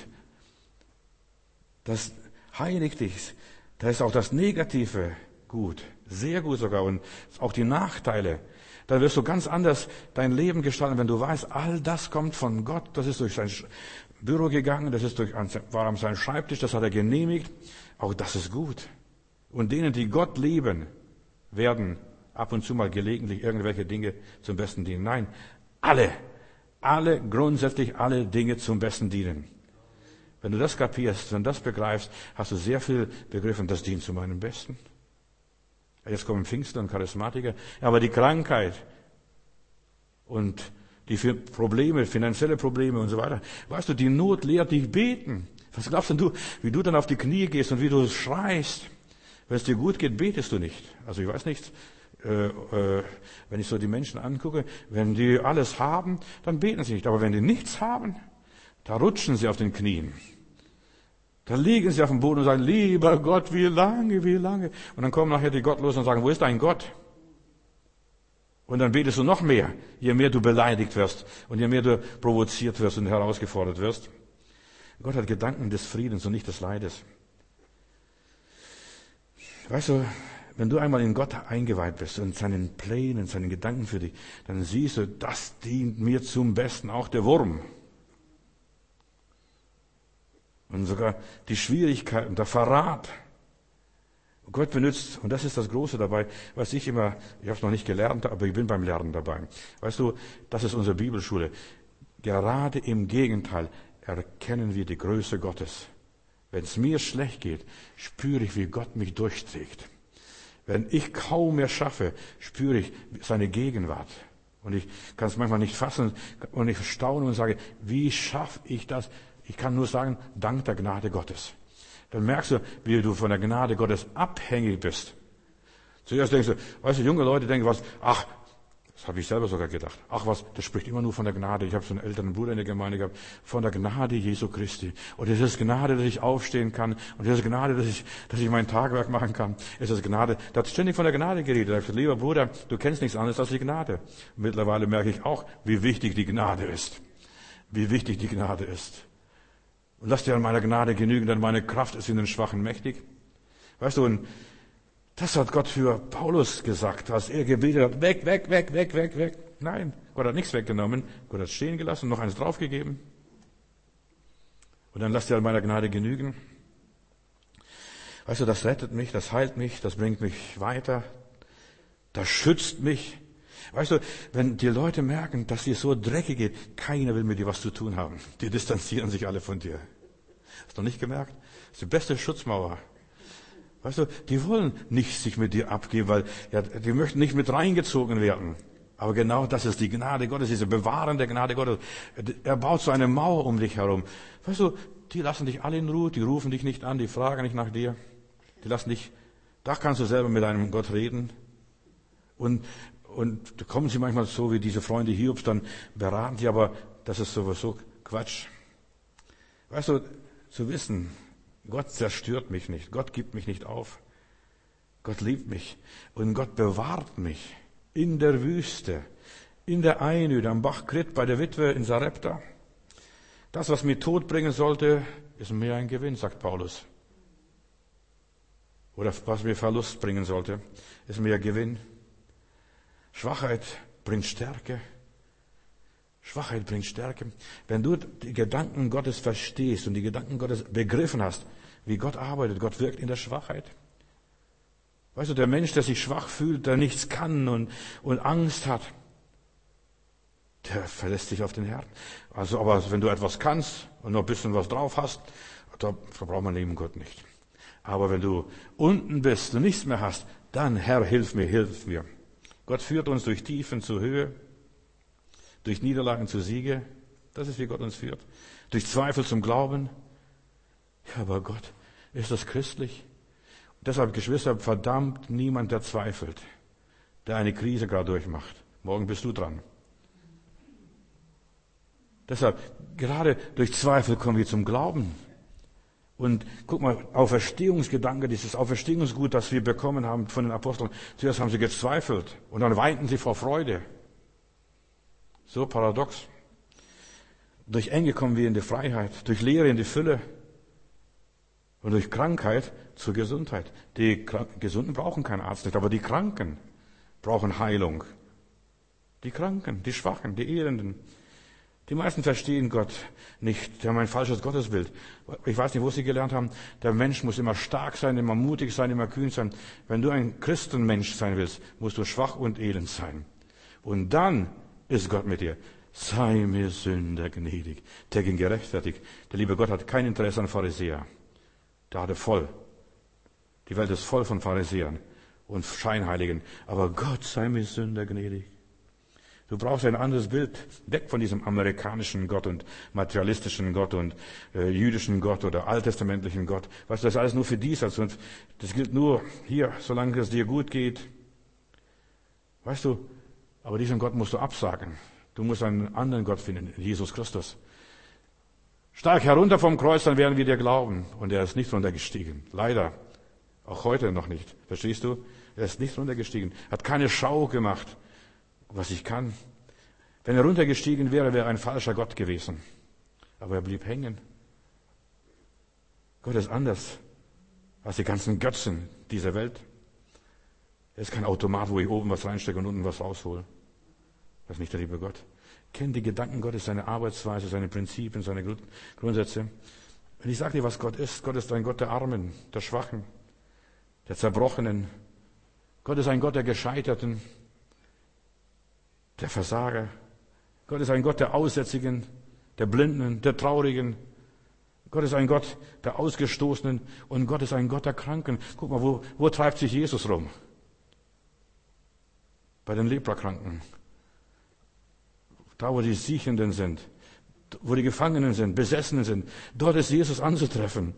Das heiligt dich. Da ist auch das Negative gut. Sehr gut sogar. Und auch die Nachteile. Da wirst du ganz anders dein Leben gestalten, wenn du weißt, all das kommt von Gott. Das ist durch sein Büro gegangen. Das war an seinem Schreibtisch. Das hat er genehmigt. Auch das ist gut. Und denen, die Gott lieben, werden ab und zu mal gelegentlich irgendwelche Dinge zum Besten dienen. Nein, grundsätzlich alle Dinge zum Besten dienen. Wenn du das kapierst, wenn du das begreifst, hast du sehr viel begriffen, das dient zu meinem Besten. Jetzt kommen Pfingstler und Charismatiker, aber die Krankheit und die Probleme, finanzielle Probleme und so weiter, weißt du, die Not lehrt dich beten. Was glaubst denn du, wie du dann auf die Knie gehst und wie du schreist? Wenn es dir gut geht, betest du nicht. Also ich weiß nicht, wenn ich so die Menschen angucke, wenn die alles haben, dann beten sie nicht. Aber wenn die nichts haben, da rutschen sie auf den Knien. Da liegen sie auf dem Boden und sagen, lieber Gott, wie lange, wie lange? Und dann kommen nachher die Gottlosen und sagen, wo ist dein Gott? Und dann betest du noch mehr, je mehr du beleidigt wirst und je mehr du provoziert wirst und herausgefordert wirst. Gott hat Gedanken des Friedens und nicht des Leides. Weißt du, wenn du einmal in Gott eingeweiht bist und seinen Plänen, seinen Gedanken für dich, dann siehst du, das dient mir zum Besten, auch der Wurm. Und sogar die Schwierigkeiten, der Verrat. Gott benutzt, und das ist das Große dabei, was ich habe es noch nicht gelernt, aber ich bin beim Lernen dabei. Weißt du, das ist unsere Bibelschule. Gerade im Gegenteil erkennen wir die Größe Gottes. Wenn es mir schlecht geht, spüre ich, wie Gott mich durchträgt. Wenn ich kaum mehr schaffe, spüre ich seine Gegenwart. Und ich kann es manchmal nicht fassen und ich staune und sage, wie schaffe ich das? Ich kann nur sagen, dank der Gnade Gottes. Dann merkst du, wie du von der Gnade Gottes abhängig bist. Zuerst denkst du, weißt du, junge Leute denken was, ach, das habe ich selber sogar gedacht, ach was, das spricht immer nur von der Gnade. Ich habe so einen älteren Bruder in der Gemeinde gehabt, von der Gnade Jesu Christi. Und es ist Gnade, dass ich aufstehen kann. Und es ist Gnade, dass ich mein Tagwerk machen kann. Es ist Gnade. Da hat ständig von der Gnade geredet. Er hat gesagt, lieber Bruder, du kennst nichts anderes als die Gnade. Mittlerweile merke ich auch, wie wichtig die Gnade ist. Wie wichtig die Gnade ist. Und lass dir an meiner Gnade genügen, denn meine Kraft ist in den Schwachen mächtig. Weißt du, und das hat Gott für Paulus gesagt, als er gebetet hat, weg, weg, weg, weg, weg, weg. Nein, Gott hat nichts weggenommen. Gott hat es stehen gelassen, noch eins draufgegeben. Und dann lass dir an meiner Gnade genügen. Weißt du, das rettet mich, das heilt mich, das bringt mich weiter, das schützt mich. Weißt du, wenn die Leute merken, dass dir so dreckig geht, keiner will mit dir was zu tun haben. Die distanzieren sich alle von dir. Hast du noch nicht gemerkt? Das ist die beste Schutzmauer. Weißt du, die wollen nicht sich mit dir abgeben, weil die möchten nicht mit reingezogen werden. Aber genau das ist die Gnade Gottes, diese bewahrende Gnade Gottes. Er baut so eine Mauer um dich herum. Weißt du, die lassen dich alle in Ruhe, die rufen dich nicht an, die fragen nicht nach dir. Die lassen dich, da kannst du selber mit deinem Gott reden. Und da kommen sie manchmal so wie diese Freunde Hiobs, dann beraten die, aber das ist sowieso Quatsch. Weißt du, zu wissen, Gott zerstört mich nicht, Gott gibt mich nicht auf, Gott liebt mich und Gott bewahrt mich in der Wüste, in der Einöde, am Bach Krit, bei der Witwe in Sarepta. Das, was mir Tod bringen sollte, ist mir ein Gewinn, sagt Paulus. Oder was mir Verlust bringen sollte, ist mir ein Gewinn. Schwachheit bringt Stärke. Schwachheit bringt Stärke. Wenn du die Gedanken Gottes verstehst und die Gedanken Gottes begriffen hast, wie Gott arbeitet, Gott wirkt in der Schwachheit. Weißt du, der Mensch, der sich schwach fühlt, der nichts kann und Angst hat, der verlässt sich auf den Herrn. Also, aber wenn du etwas kannst und noch ein bisschen was drauf hast, da braucht man neben Gott nicht. Aber wenn du unten bist und nichts mehr hast, dann, Herr, hilf mir, hilf mir. Gott führt uns durch Tiefen zur Höhe, durch Niederlagen zu Siege. Das ist, wie Gott uns führt. Durch Zweifel zum Glauben. Ja, aber Gott, ist das christlich? Und deshalb, Geschwister, verdammt niemand, der zweifelt, der eine Krise gerade durchmacht. Morgen bist du dran. Deshalb, gerade durch Zweifel kommen wir zum Glauben. Und guck mal, Auferstehungsgedanke, dieses Auferstehungsgut, das wir bekommen haben von den Aposteln. Zuerst haben sie gezweifelt und dann weinten sie vor Freude. So paradox. Durch Enge kommen wir in die Freiheit, durch Leere in die Fülle und durch Krankheit zur Gesundheit. Die Gesunden brauchen keinen Arzt nicht, aber die Kranken brauchen Heilung. Die Kranken, die Schwachen, die Elenden. Die meisten verstehen Gott nicht. Die haben ein falsches Gottesbild. Ich weiß nicht, wo sie gelernt haben. Der Mensch muss immer stark sein, immer mutig sein, immer kühn sein. Wenn du ein Christenmensch sein willst, musst du schwach und elend sein. Und dann ist Gott mit dir. Sei mir Sünder gnädig. Der ging gerechtfertigt. Der liebe Gott hat kein Interesse an Pharisäer. Der hatte voll. Die Welt ist voll von Pharisäern und Scheinheiligen. Aber Gott sei mir Sünder gnädig. Du brauchst ein anderes Bild, weg von diesem amerikanischen Gott und materialistischen Gott und jüdischen Gott oder alttestamentlichen Gott. Weißt du, das ist alles nur für diesseits und das gilt nur hier, solange es dir gut geht. Weißt du, aber diesen Gott musst du absagen. Du musst einen anderen Gott finden, Jesus Christus. Steig herunter vom Kreuz, dann werden wir dir glauben. Und er ist nicht runtergestiegen. Leider. Auch heute noch nicht. Verstehst du? Er ist nicht runtergestiegen. Hat keine Schau gemacht, was ich kann. Wenn er runtergestiegen wäre, wäre er ein falscher Gott gewesen. Aber er blieb hängen. Gott ist anders als die ganzen Götzen dieser Welt. Er ist kein Automat, wo ich oben was reinstecke und unten was raushole. Das ist nicht der liebe Gott. Kennt die Gedanken Gottes, seine Arbeitsweise, seine Prinzipien, seine Grundsätze. Wenn ich sage dir, was Gott ist ein Gott der Armen, der Schwachen, der Zerbrochenen. Gott ist ein Gott der Gescheiterten, der Versager. Gott ist ein Gott der Aussätzigen, der Blinden, der Traurigen. Gott ist ein Gott der Ausgestoßenen und Gott ist ein Gott der Kranken. Guck mal, wo treibt sich Jesus rum? Bei den Leprakranken. Da, wo die Siechenden sind, wo die Gefangenen sind, Besessenen sind. Dort ist Jesus anzutreffen.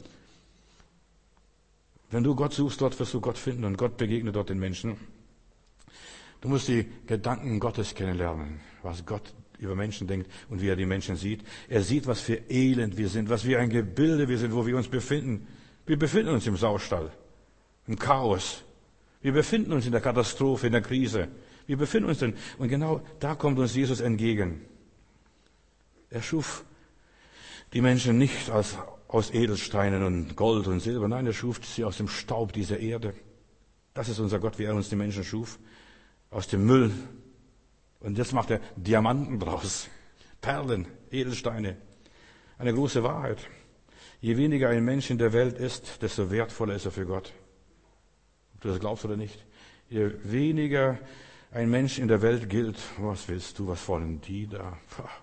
Wenn du Gott suchst, dort wirst du Gott finden und Gott begegnet dort den Menschen. Du musst die Gedanken Gottes kennenlernen, was Gott über Menschen denkt und wie er die Menschen sieht. Er sieht, was für Elend wir sind, was für ein Gebilde wir sind, wo wir uns befinden. Wir befinden uns im Saustall, im Chaos. Wir befinden uns in der Katastrophe, in der Krise. Wir befinden uns denn, und genau da kommt uns Jesus entgegen. Er schuf die Menschen nicht aus Edelsteinen und Gold und Silber. Nein, er schuf sie aus dem Staub dieser Erde. Das ist unser Gott, wie er uns die Menschen schuf. Aus dem Müll. Und jetzt macht er Diamanten draus. Perlen, Edelsteine. Eine große Wahrheit. Je weniger ein Mensch in der Welt ist, desto wertvoller ist er für Gott. Ob du das glaubst oder nicht. Je weniger ein Mensch in der Welt gilt, was willst du, was wollen die da?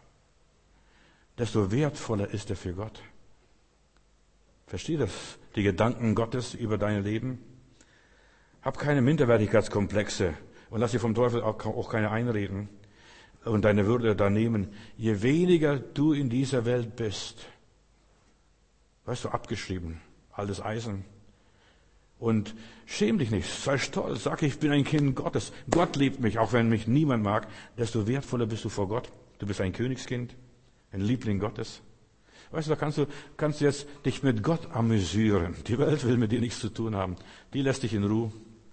Desto wertvoller ist er für Gott. Versteh das? Die Gedanken Gottes über dein Leben. Hab keine Minderwertigkeitskomplexe und lass dir vom Teufel auch keine einreden und deine Würde da nehmen. Je weniger du in dieser Welt bist, weißt du, abgeschrieben, altes Eisen. Und schäm dich nicht, sei stolz, sag, ich bin ein Kind Gottes. Gott liebt mich, auch wenn mich niemand mag. Desto wertvoller bist du vor Gott. Du bist ein Königskind, ein Liebling Gottes. Weißt du, da kannst du jetzt dich mit Gott amüsieren. Die Welt will mit dir nichts zu tun haben. Die lässt dich in Ruhe.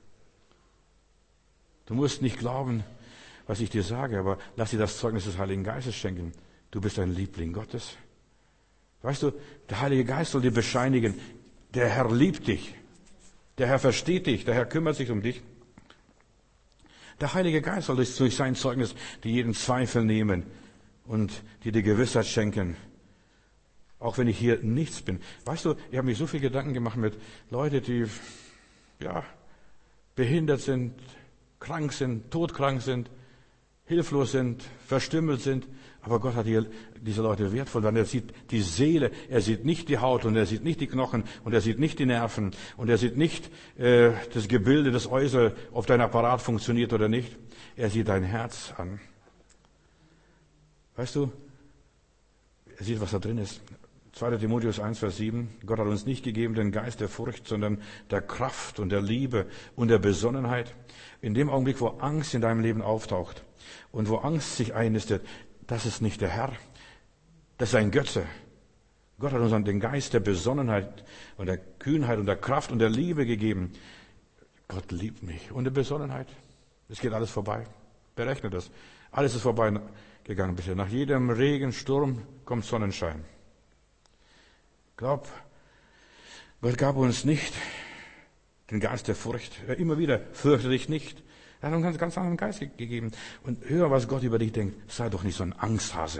Du musst nicht glauben, was ich dir sage, aber lass dir das Zeugnis des Heiligen Geistes schenken. Du bist ein Liebling Gottes. Weißt du, der Heilige Geist soll dir bescheinigen, der Herr liebt dich. Der Herr versteht dich, der Herr kümmert sich um dich. Der Heilige Geist soll durch sein Zeugnis dir jeden Zweifel nehmen und dir die Gewissheit schenken, auch wenn ich hier nichts bin. Weißt du, ich habe mir so viel Gedanken gemacht mit Leuten, die behindert sind, krank sind, todkrank sind, hilflos sind, verstümmelt sind. Aber Gott hat diese Leute wertvoll, weil er sieht die Seele, er sieht nicht die Haut und er sieht nicht die Knochen und er sieht nicht die Nerven und er sieht nicht das Gebilde, das Äußere, ob dein Apparat funktioniert oder nicht. Er sieht dein Herz an. Weißt du, er sieht, was da drin ist. 2. Timotheus 1, Vers 7. Gott hat uns nicht gegeben den Geist der Furcht, sondern der Kraft und der Liebe und der Besonnenheit. In dem Augenblick, wo Angst in deinem Leben auftaucht und wo Angst sich einnistet, das ist nicht der Herr. Das ist ein Götze. Gott hat uns den Geist der Besonnenheit und der Kühnheit und der Kraft und der Liebe gegeben. Gott liebt mich. Und der Besonnenheit. Es geht alles vorbei. Berechne das. Alles ist vorbeigegangen bisher. Nach jedem Regen, Sturm kommt Sonnenschein. Glaub, Gott gab uns nicht den Geist der Furcht. Immer wieder, fürchte dich nicht. Er hat uns einen ganz anderen Geist gegeben. Und hör, was Gott über dich denkt. Sei doch nicht so ein Angsthase.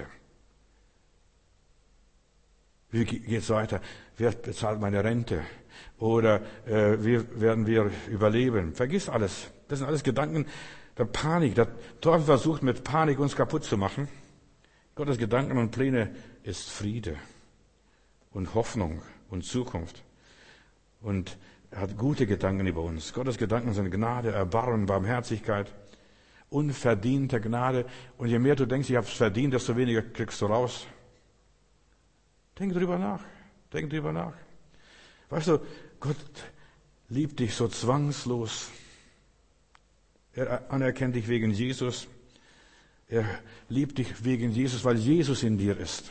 Wie geht's weiter? Wer bezahlt meine Rente? Oder wie werden wir überleben? Vergiss alles. Das sind alles Gedanken der Panik. Der Teufel versucht mit Panik uns kaputt zu machen. Gottes Gedanken und Pläne ist Friede und Hoffnung und Zukunft. Und er hat gute Gedanken über uns. Gottes Gedanken sind Gnade, Erbarmen, Barmherzigkeit, unverdiente Gnade. Und je mehr du denkst, ich habe es verdient, desto weniger kriegst du raus. Denk drüber nach. Denk drüber nach. Weißt du, Gott liebt dich so zwangslos. Er anerkennt dich wegen Jesus. Er liebt dich wegen Jesus, weil Jesus in dir ist.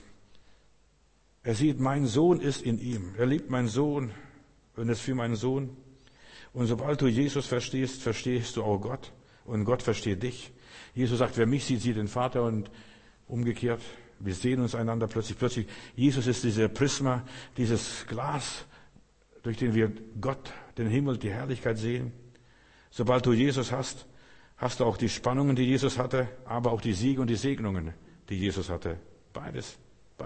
Er sieht, mein Sohn ist in ihm. Er liebt meinen Sohn und ist für meinen Sohn. Und sobald du Jesus verstehst, verstehst du auch Gott. Und Gott versteht dich. Jesus sagt, wer mich sieht, sieht den Vater und umgekehrt. Wir sehen uns einander plötzlich. Jesus ist dieser Prisma, dieses Glas, durch den wir Gott, den Himmel, die Herrlichkeit sehen. Sobald du Jesus hast, hast du auch die Spannungen, die Jesus hatte, aber auch die Siege und die Segnungen, die Jesus hatte. Beides.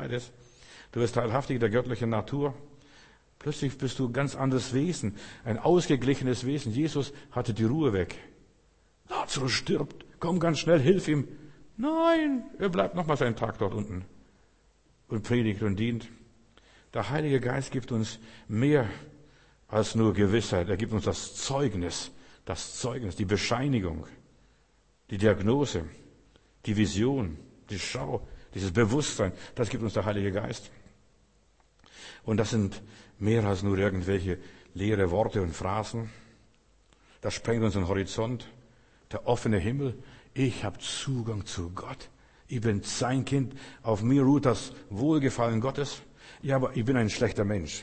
Du wirst teilhaftig der göttlichen Natur. Plötzlich bist du ein ganz anderes Wesen, ein ausgeglichenes Wesen. Jesus hatte die Ruhe weg. Lazarus stirbt, komm ganz schnell, hilf ihm. Nein, er bleibt nochmals einen Tag dort unten und predigt und dient. Der Heilige Geist gibt uns mehr als nur Gewissheit. Er gibt uns das Zeugnis, die Bescheinigung, die Diagnose, die Vision, die Schau, dieses Bewusstsein. Das gibt uns der Heilige Geist. Und das sind mehr als nur irgendwelche leere Worte und Phrasen. Das sprengt unseren Horizont. Der offene Himmel. Ich habe Zugang zu Gott. Ich bin sein Kind. Auf mir ruht das Wohlgefallen Gottes. Ja, aber ich bin ein schlechter Mensch.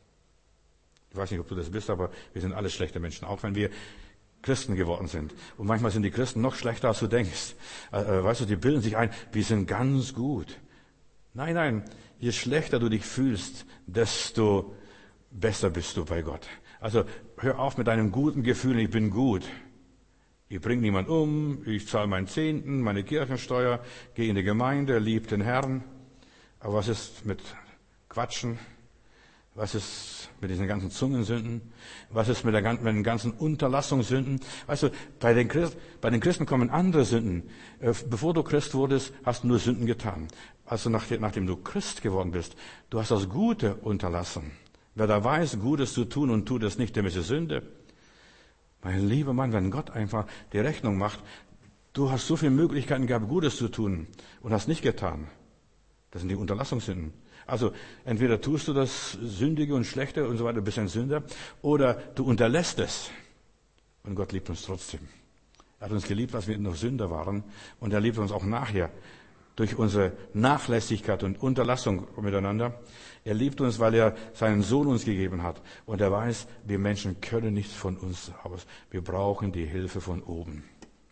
Ich weiß nicht, ob du das bist, aber wir sind alle schlechte Menschen, auch wenn wir Christen geworden sind. Und manchmal sind die Christen noch schlechter, als du denkst. Weißt du, die bilden sich ein, wir sind ganz gut. Nein, je schlechter du dich fühlst, desto besser bist du bei Gott. Also hör auf mit deinem guten Gefühl, ich bin gut. Ich bringe niemand um, ich zahle meinen Zehnten, meine Kirchensteuer, gehe in die Gemeinde, liebe den Herrn. Aber was ist mit Quatschen? Was ist mit diesen ganzen Zungensünden? Was ist mit den ganzen Unterlassungssünden? Weißt du, bei den Christen kommen andere Sünden. Bevor du Christ wurdest, hast du nur Sünden getan. Also nachdem du Christ geworden bist, du hast das Gute unterlassen. Wer da weiß, Gutes zu tun und tut es nicht, dem ist es Sünde. Mein lieber Mann, wenn Gott einfach die Rechnung macht, du hast so viele Möglichkeiten gehabt, Gutes zu tun und hast nicht getan. Das sind die Unterlassungssünden. Also entweder tust du das Sündige und Schlechte und so weiter, bist ein Sünder, oder du unterlässt es. Und Gott liebt uns trotzdem. Er hat uns geliebt, als wir noch Sünder waren, und er liebt uns auch nachher durch unsere Nachlässigkeit und Unterlassung miteinander. Er liebt uns, weil er seinen Sohn uns gegeben hat. Und er weiß, wir Menschen können nichts von uns aus. Wir brauchen die Hilfe von oben.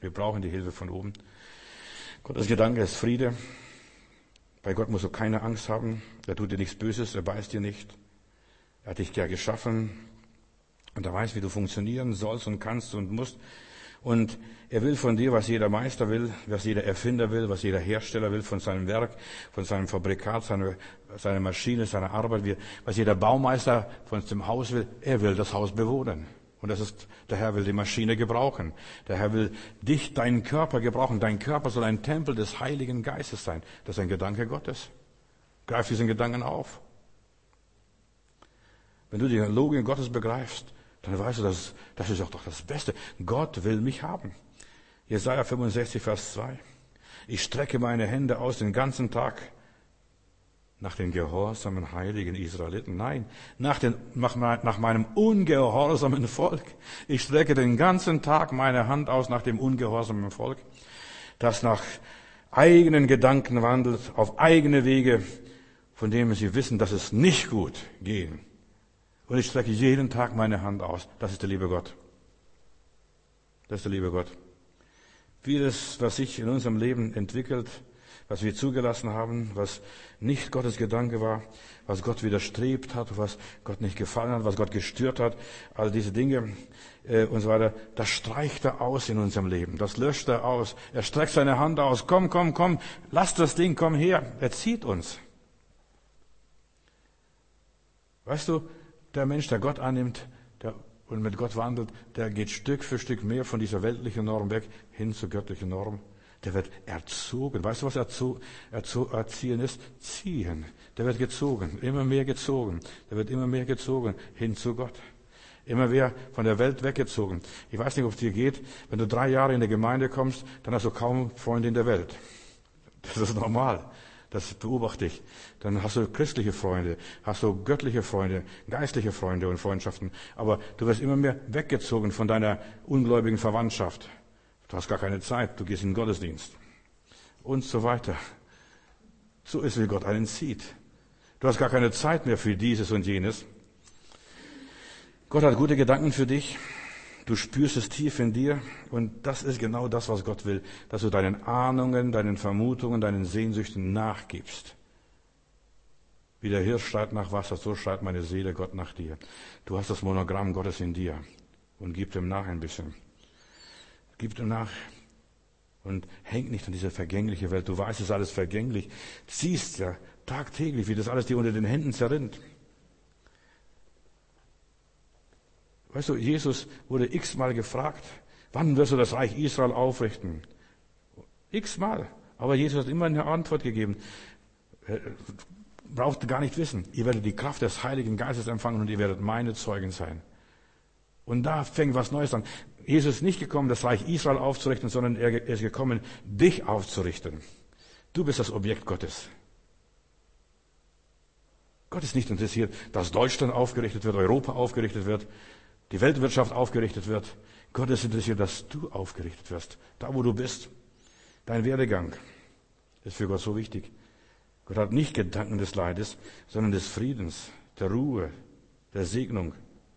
Gottes Gedanke ist Friede. Bei Gott musst du keine Angst haben. Er tut dir nichts Böses, er beißt dir nicht. Er hat dich ja geschaffen. Und er weiß, wie du funktionieren sollst und kannst und musst. Und er will von dir, was jeder Meister will, was jeder Erfinder will, was jeder Hersteller will, von seinem Werk, von seinem Fabrikat, seiner Maschine, seiner Arbeit, was jeder Baumeister von dem Haus will. Er will das Haus bewohnen. Und der Herr will die Maschine gebrauchen. Der Herr will dich, deinen Körper gebrauchen. Dein Körper soll ein Tempel des Heiligen Geistes sein. Das ist ein Gedanke Gottes. Greif diesen Gedanken auf. Wenn du die Logik Gottes begreifst, dann weißt du, das ist auch doch das Beste. Gott will mich haben. Jesaja 65, Vers 2. Ich strecke meine Hände aus den ganzen Tag nach den gehorsamen heiligen Israeliten. Nein, nach meinem ungehorsamen Volk. Ich strecke den ganzen Tag meine Hand aus nach dem ungehorsamen Volk, das nach eigenen Gedanken wandelt, auf eigene Wege, von denen sie wissen, dass es nicht gut geht. Und ich strecke jeden Tag meine Hand aus. Das ist der liebe Gott. Vieles, was sich in unserem Leben entwickelt, was wir zugelassen haben, was nicht Gottes Gedanke war, was Gott widerstrebt hat, was Gott nicht gefallen hat, was Gott gestört hat, all diese Dinge und so weiter, das streicht er aus in unserem Leben. Das löscht er aus. Er streckt seine Hand aus. Komm, lass das Ding, komm her. Er zieht uns. Weißt du, der Mensch, der Gott annimmt und mit Gott wandelt, der geht Stück für Stück mehr von dieser weltlichen Norm weg hin zur göttlichen Norm. Der wird erzogen. Weißt du, was erziehen ist? Ziehen. Der wird gezogen, immer mehr gezogen. Der wird immer mehr gezogen hin zu Gott. Immer mehr von der Welt weggezogen. Ich weiß nicht, ob es dir geht. Wenn du 3 Jahre in der Gemeinde kommst, dann hast du kaum Freunde in der Welt. Das ist normal. Das beobachte ich. Dann hast du christliche Freunde, hast du göttliche Freunde, geistliche Freunde und Freundschaften. Aber du wirst immer mehr weggezogen von deiner ungläubigen Verwandtschaft. Du hast gar keine Zeit, du gehst in den Gottesdienst. Und so weiter. So ist, wie Gott einen sieht. Du hast gar keine Zeit mehr für dieses und jenes. Gott hat gute Gedanken für dich. Du spürst es tief in dir. Und das ist genau das, was Gott will. Dass du deinen Ahnungen, deinen Vermutungen, deinen Sehnsüchten nachgibst. Wie der Hirsch schreit nach Wasser, so schreit meine Seele Gott nach dir. Du hast das Monogramm Gottes in dir. Und gib dem nach ein bisschen. Gib dem nach. Und häng nicht an diese vergängliche Welt. Du weißt, es ist alles vergänglich. Du siehst ja tagtäglich, wie das alles dir unter den Händen zerrinnt. Weißt du, Jesus wurde x-mal gefragt, wann wirst du das Reich Israel aufrichten? X-mal. Aber Jesus hat immer eine Antwort gegeben. Braucht gar nicht wissen. Ihr werdet die Kraft des Heiligen Geistes empfangen und ihr werdet meine Zeugen sein. Und da fängt was Neues an. Jesus ist nicht gekommen, das Reich Israel aufzurichten, sondern er ist gekommen, dich aufzurichten. Du bist das Objekt Gottes. Gott ist nicht interessiert, dass Deutschland aufgerichtet wird, Europa aufgerichtet wird, die Weltwirtschaft aufgerichtet wird. Gott ist interessiert, dass du aufgerichtet wirst. Da, wo du bist. Dein Werdegang ist für Gott so wichtig. Gott hat nicht Gedanken des Leides, sondern des Friedens, der Ruhe, der Segnung.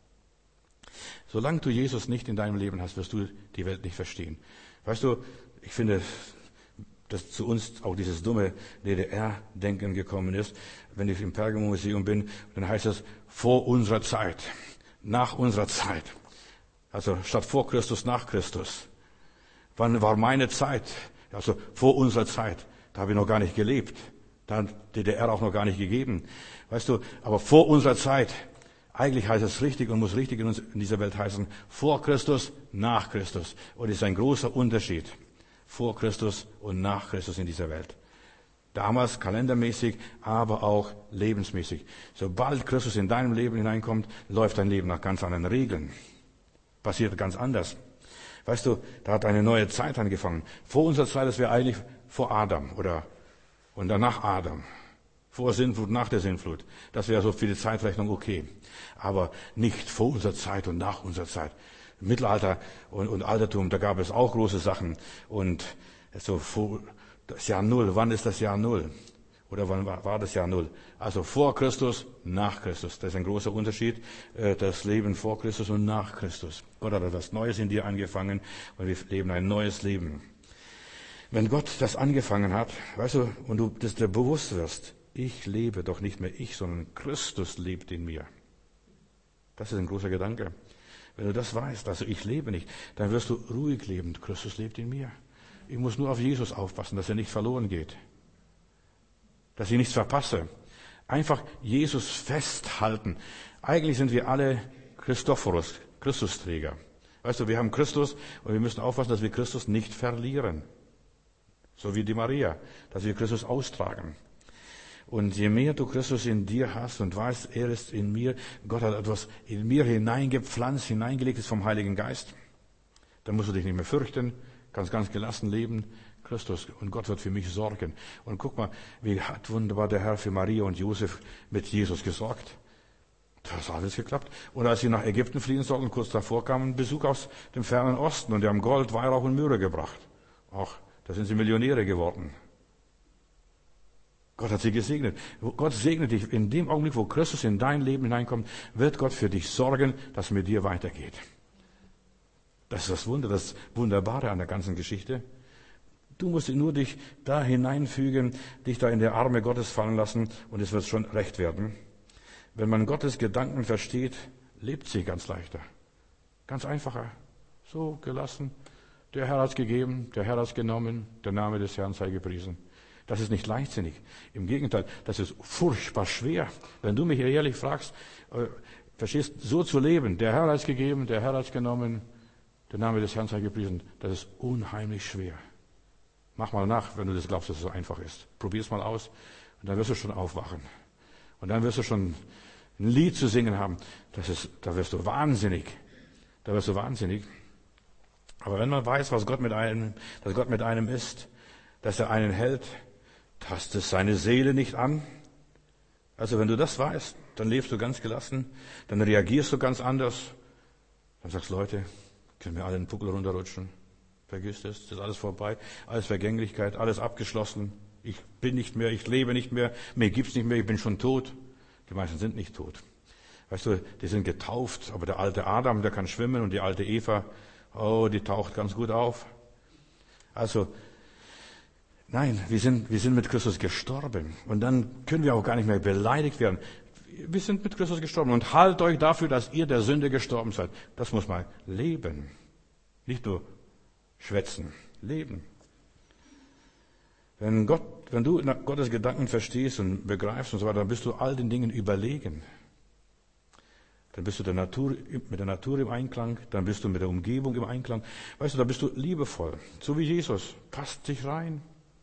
Solange du Jesus nicht in deinem Leben hast, wirst du die Welt nicht verstehen. Weißt du, ich finde, dass zu uns auch dieses dumme DDR-Denken gekommen ist. Wenn ich im Pergamon-Museum bin, dann heißt es vor unserer Zeit, nach unserer Zeit. Also statt vor Christus, nach Christus. Wann war meine Zeit? Also vor unserer Zeit. Da habe ich noch gar nicht gelebt. Da hat DDR auch noch gar nicht gegeben. Weißt du, aber vor unserer Zeit. Eigentlich heißt es richtig und muss richtig in dieser Welt heißen, vor Christus, nach Christus. Und es ist ein großer Unterschied. Vor Christus und nach Christus in dieser Welt. Damals kalendermäßig, aber auch lebensmäßig. Sobald Christus in deinem Leben hineinkommt, läuft dein Leben nach ganz anderen Regeln. Passiert ganz anders. Weißt du, da hat eine neue Zeit angefangen. Vor unserer Zeit, das wäre eigentlich vor Adam und danach Adam. Vor Sintflut, nach der Sintflut. Das wäre so für die Zeitrechnung okay. Aber nicht vor unserer Zeit und nach unserer Zeit. Im Mittelalter und Altertum, da gab es auch große Sachen. Und so vor das Jahr Null, wann ist das Jahr Null? Oder wann war das Jahr Null? Also vor Christus, nach Christus. Das ist ein großer Unterschied. Das Leben vor Christus und nach Christus. Gott hat etwas Neues in dir angefangen und wir leben ein neues Leben. Wenn Gott das angefangen hat, weißt du, und du dir bewusst wirst, ich lebe doch nicht mehr ich, sondern Christus lebt in mir. Das ist ein großer Gedanke. Wenn du das weißt, also ich lebe nicht, dann wirst du ruhig leben. Christus lebt in mir. Ich muss nur auf Jesus aufpassen, dass er nicht verloren geht. Dass ich nichts verpasse. Einfach Jesus festhalten. Eigentlich sind wir alle Christophorus, Christusträger. Weißt du, wir haben Christus und wir müssen aufpassen, dass wir Christus nicht verlieren. So wie die Maria, dass wir Christus austragen. Und je mehr du Christus in dir hast und weißt, er ist in mir, Gott hat etwas in mir hineingepflanzt, hineingelegt ist vom Heiligen Geist, dann musst du dich nicht mehr fürchten, kannst ganz gelassen leben, Christus, und Gott wird für mich sorgen. Und guck mal, wie hat wunderbar der Herr für Maria und Josef mit Jesus gesorgt. Das hat alles geklappt. Und als sie nach Ägypten fliehen sollten, kurz davor kam ein Besuch aus dem fernen Osten und die haben Gold, Weihrauch und Myrrhe gebracht. Ach, da sind sie Millionäre geworden. Gott hat sie gesegnet. Gott segnet dich. In dem Augenblick, wo Christus in dein Leben hineinkommt, wird Gott für dich sorgen, dass es mit dir weitergeht. Das ist das Wunder, das Wunderbare an der ganzen Geschichte. Du musst nur dich da hineinfügen, dich da in die Arme Gottes fallen lassen und es wird schon recht werden. Wenn man Gottes Gedanken versteht, lebt sie ganz leichter. Ganz einfacher. So gelassen. Der Herr hat's gegeben, der Herr hat's genommen, der Name des Herrn sei gepriesen. Das ist nicht leichtsinnig. Im Gegenteil, das ist furchtbar schwer. Wenn du mich ehrlich fragst, verstehst, so zu leben, der Herr hat's gegeben, der Herr hat's genommen, der Name des Herrn sei gepriesen, das ist unheimlich schwer. Mach mal nach, wenn du das glaubst, dass es so einfach ist. Probier's mal aus und dann wirst du schon aufwachen. Und dann wirst du schon ein Lied zu singen haben. Da wirst du wahnsinnig. Da wirst du wahnsinnig. Aber wenn man weiß, dass Gott mit einem ist, dass er einen hält, tastet seine Seele nicht an. Also wenn du das weißt, dann lebst du ganz gelassen, dann reagierst du ganz anders. Dann sagst du, Leute, können wir alle den Buckel runterrutschen. Vergiss das ist alles vorbei, alles Vergänglichkeit, alles abgeschlossen. Ich bin nicht mehr, ich lebe nicht mehr, mir gibt's nicht mehr, ich bin schon tot. Die meisten sind nicht tot. Weißt du, die sind getauft, aber der alte Adam, der kann schwimmen und die alte Eva, oh, die taucht ganz gut auf. Also, nein, wir sind mit Christus gestorben. Und dann können wir auch gar nicht mehr beleidigt werden. Wir sind mit Christus gestorben. Und haltet euch dafür, dass ihr der Sünde gestorben seid. Das muss man leben. Nicht nur schwätzen. Leben. Wenn du Gottes Gedanken verstehst und begreifst und so weiter, dann bist du all den Dingen überlegen. Dann bist du mit der Natur im Einklang, dann bist du mit der Umgebung im Einklang. Weißt du, da bist du liebevoll. So wie Jesus. Passt dich rein.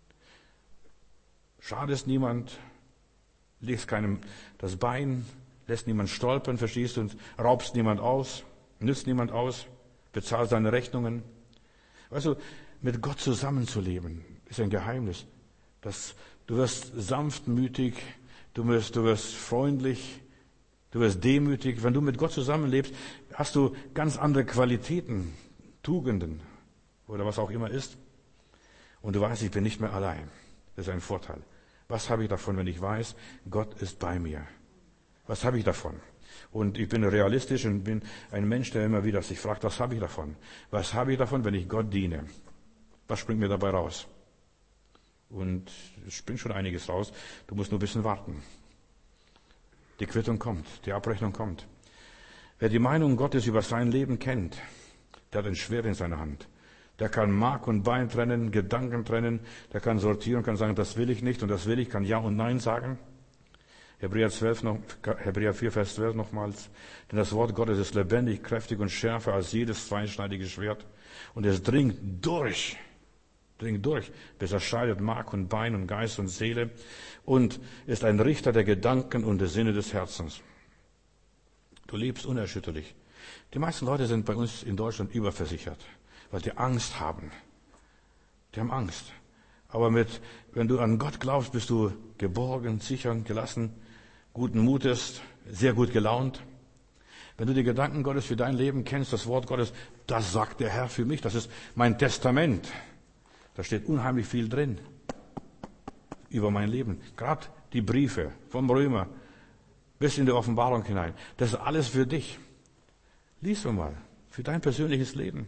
Schadest niemand. Legst keinem das Bein. Lässt niemand stolpern, verstehst du? Und raubst niemand aus. Nützt niemand aus. Bezahlst deine Rechnungen. Weißt du, mit Gott zusammenzuleben, ist ein Geheimnis. Du wirst sanftmütig, du wirst freundlich, du wirst demütig. Wenn du mit Gott zusammenlebst, hast du ganz andere Qualitäten, Tugenden oder was auch immer ist. Und du weißt, ich bin nicht mehr allein. Das ist ein Vorteil. Was habe ich davon, wenn ich weiß, Gott ist bei mir? Was habe ich davon? Und ich bin realistisch und bin ein Mensch, der immer wieder sich fragt, was habe ich davon? Was habe ich davon, wenn ich Gott diene? Was springt mir dabei raus? Und es springt schon einiges raus. Du musst nur ein bisschen warten. Die Quittung kommt, die Abrechnung kommt. Wer die Meinung Gottes über sein Leben kennt, der hat ein Schwert in seiner Hand. Der kann Mark und Bein trennen, Gedanken trennen, der kann sortieren, kann sagen, das will ich nicht und das will ich, kann Ja und Nein sagen. Hebräer 4, Vers 12 nochmals. Denn das Wort Gottes ist lebendig, kräftig und schärfer als jedes zweischneidige Schwert. Und es dringt durch, bis er scheidet Mark und Bein und Geist und Seele und ist ein Richter der Gedanken und der Sinne des Herzens. Du lebst unerschütterlich. Die meisten Leute sind bei uns in Deutschland überversichert, weil die Angst haben. Die haben Angst. Aber wenn du an Gott glaubst, bist du geborgen, sicher, gelassen, guten Mutes, sehr gut gelaunt. Wenn du die Gedanken Gottes für dein Leben kennst, das Wort Gottes, das sagt der Herr für mich, das ist mein Testament. Da steht unheimlich viel drin über mein Leben. Gerade die Briefe vom Römer bis in die Offenbarung hinein. Das ist alles für dich. Lies mal, für dein persönliches Leben.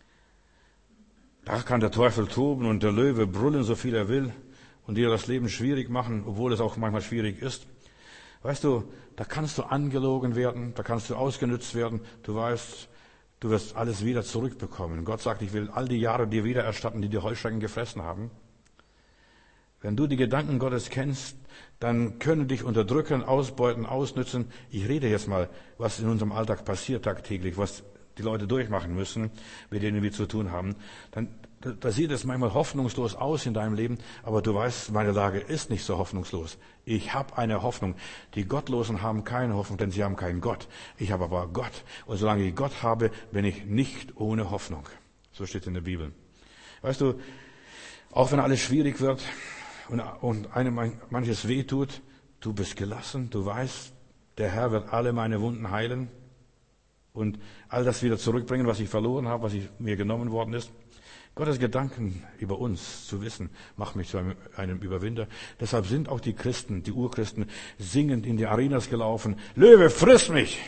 Da kann der Teufel toben und der Löwe brüllen, so viel er will, und dir das Leben schwierig machen, obwohl es auch manchmal schwierig ist. Weißt du, da kannst du angelogen werden, da kannst du ausgenützt werden. Du weißt, du wirst alles wieder zurückbekommen. Gott sagt, ich will all die Jahre dir wiedererstatten, die Heuschrecken gefressen haben. Wenn du die Gedanken Gottes kennst, dann können dich unterdrücken, ausbeuten, ausnützen. Ich rede jetzt mal, was in unserem Alltag passiert tagtäglich, was die Leute durchmachen müssen, mit denen wir zu tun haben. Da sieht es manchmal hoffnungslos aus in deinem Leben, aber du weißt, meine Lage ist nicht so hoffnungslos. Ich habe eine Hoffnung. Die Gottlosen haben keine Hoffnung, denn sie haben keinen Gott. Ich habe aber Gott. Und solange ich Gott habe, bin ich nicht ohne Hoffnung. So steht in der Bibel. Weißt du, auch wenn alles schwierig wird und einem manches wehtut, du bist gelassen, du weißt, der Herr wird alle meine Wunden heilen und all das wieder zurückbringen, was ich verloren habe, was mir genommen worden ist. Gottes Gedanken über uns zu wissen, macht mich zu einem Überwinder. Deshalb sind auch die Christen, die Urchristen, singend in die Arenas gelaufen. Löwe, friss mich!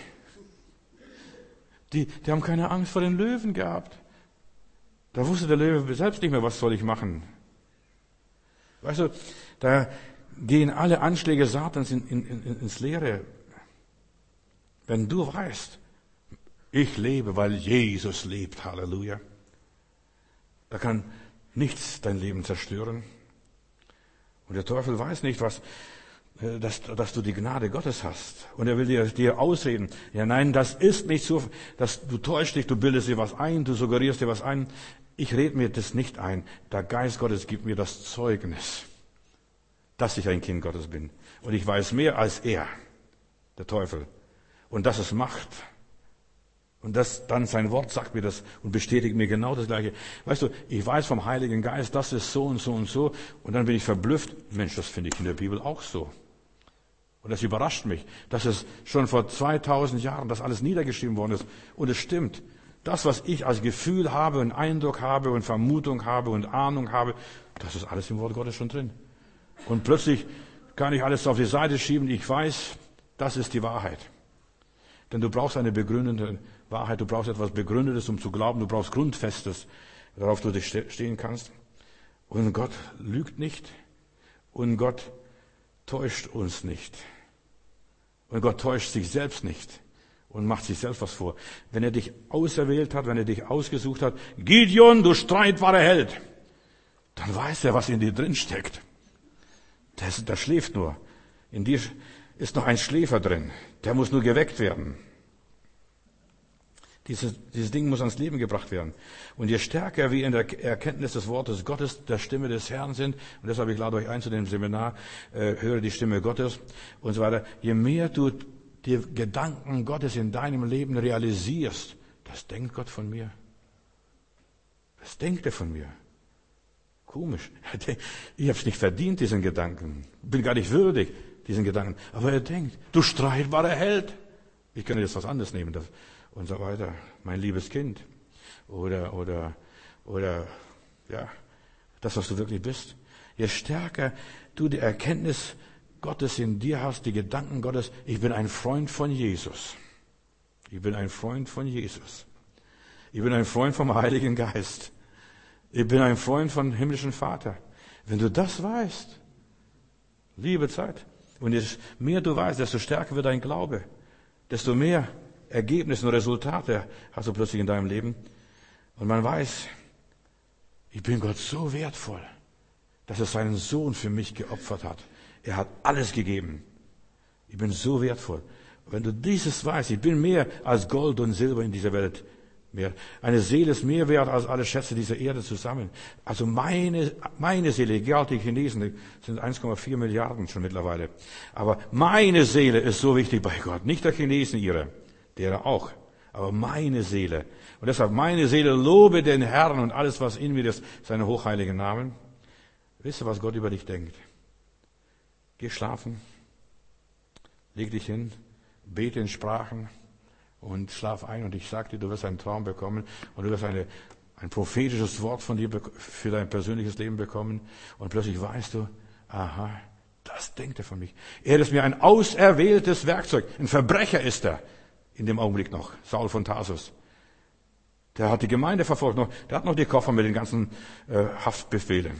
Die haben keine Angst vor den Löwen gehabt. Da wusste der Löwe selbst nicht mehr, was soll ich machen. Weißt du, da gehen alle Anschläge Satans ins Leere. Wenn du weißt, ich lebe, weil Jesus lebt, Halleluja. Da kann nichts dein Leben zerstören. Und der Teufel weiß nicht, dass du die Gnade Gottes hast. Und er will dir ausreden. Ja, nein, das ist nicht so, dass du täuschst dich, du bildest dir was ein, du suggerierst dir was ein. Ich rede mir das nicht ein. Der Geist Gottes gibt mir das Zeugnis, dass ich ein Kind Gottes bin. Und ich weiß mehr als er, der Teufel. Und das ist Macht. Und dann sein Wort sagt mir das und bestätigt mir genau das Gleiche. Weißt du, ich weiß vom Heiligen Geist, das ist so und so und so. Und dann bin ich verblüfft. Mensch, das finde ich in der Bibel auch so. Und das überrascht mich, dass es schon vor 2000 Jahren das alles niedergeschrieben worden ist. Und es stimmt. Das, was ich als Gefühl habe und Eindruck habe und Vermutung habe und Ahnung habe, das ist alles im Wort Gottes schon drin. Und plötzlich kann ich alles auf die Seite schieben. Ich weiß, das ist die Wahrheit. Denn du brauchst eine begründete Wahrheit. Du brauchst etwas Begründetes, um zu glauben. Du brauchst Grundfestes, darauf du dich stehen kannst. Und Gott lügt nicht. Und Gott täuscht uns nicht. Und Gott täuscht sich selbst nicht und macht sich selbst was vor. Wenn er dich auserwählt hat, wenn er dich ausgesucht hat, Gideon, du streitbarer Held, dann weiß er, was in dir drin steckt. Der schläft nur. In dir ist noch ein Schläfer drin. Der muss nur geweckt werden. Dieses Ding muss ans Leben gebracht werden. Und je stärker wir in der Erkenntnis des Wortes Gottes, der Stimme des Herrn sind, und deshalb ich lade euch ein zu dem Seminar, höre die Stimme Gottes und so weiter, je mehr du die Gedanken Gottes in deinem Leben realisierst, das denkt Gott von mir. Das denkt er von mir. Komisch. Ich habe es nicht verdient, diesen Gedanken. Bin gar nicht würdig, diesen Gedanken. Aber er denkt, du streitbarer Held. Ich könnte jetzt was anderes nehmen. Und so weiter. Mein liebes Kind. Oder, ja, das, was du wirklich bist. Je stärker du die Erkenntnis Gottes in dir hast, die Gedanken Gottes, ich bin ein Freund von Jesus. Ich bin ein Freund von Jesus. Ich bin ein Freund vom Heiligen Geist. Ich bin ein Freund vom himmlischen Vater. Wenn du das weißt, liebe Zeit, und je mehr du weißt, desto stärker wird dein Glaube, desto mehr Ergebnisse und Resultate hast du plötzlich in deinem Leben. Und man weiß, ich bin Gott so wertvoll, dass er seinen Sohn für mich geopfert hat. Er hat alles gegeben. Ich bin so wertvoll. Wenn du dieses weißt, ich bin mehr als Gold und Silber in dieser Welt. Mehr. Eine Seele ist mehr wert als alle Schätze dieser Erde zusammen. Also meine Seele, egal die Chinesen, sind 1,4 Milliarden schon mittlerweile. Aber meine Seele ist so wichtig bei Gott. Nicht der Chinesen ihre. Der auch. Aber meine Seele. Und deshalb meine Seele lobe den Herrn und alles, was in mir ist, seine hochheiligen Namen. Wisst ihr, was Gott über dich denkt? Geh schlafen. Leg dich hin. Bete in Sprachen. Und schlaf ein. Und ich sag dir, du wirst einen Traum bekommen. Und du wirst ein prophetisches Wort von dir für dein persönliches Leben bekommen. Und plötzlich weißt du, aha, das denkt er von mich. Er ist mir ein auserwähltes Werkzeug. Ein Verbrecher ist er. In dem Augenblick noch, Saul von Tarsus. Der hat die Gemeinde verfolgt, der hat noch die Koffer mit den ganzen Haftbefehlen.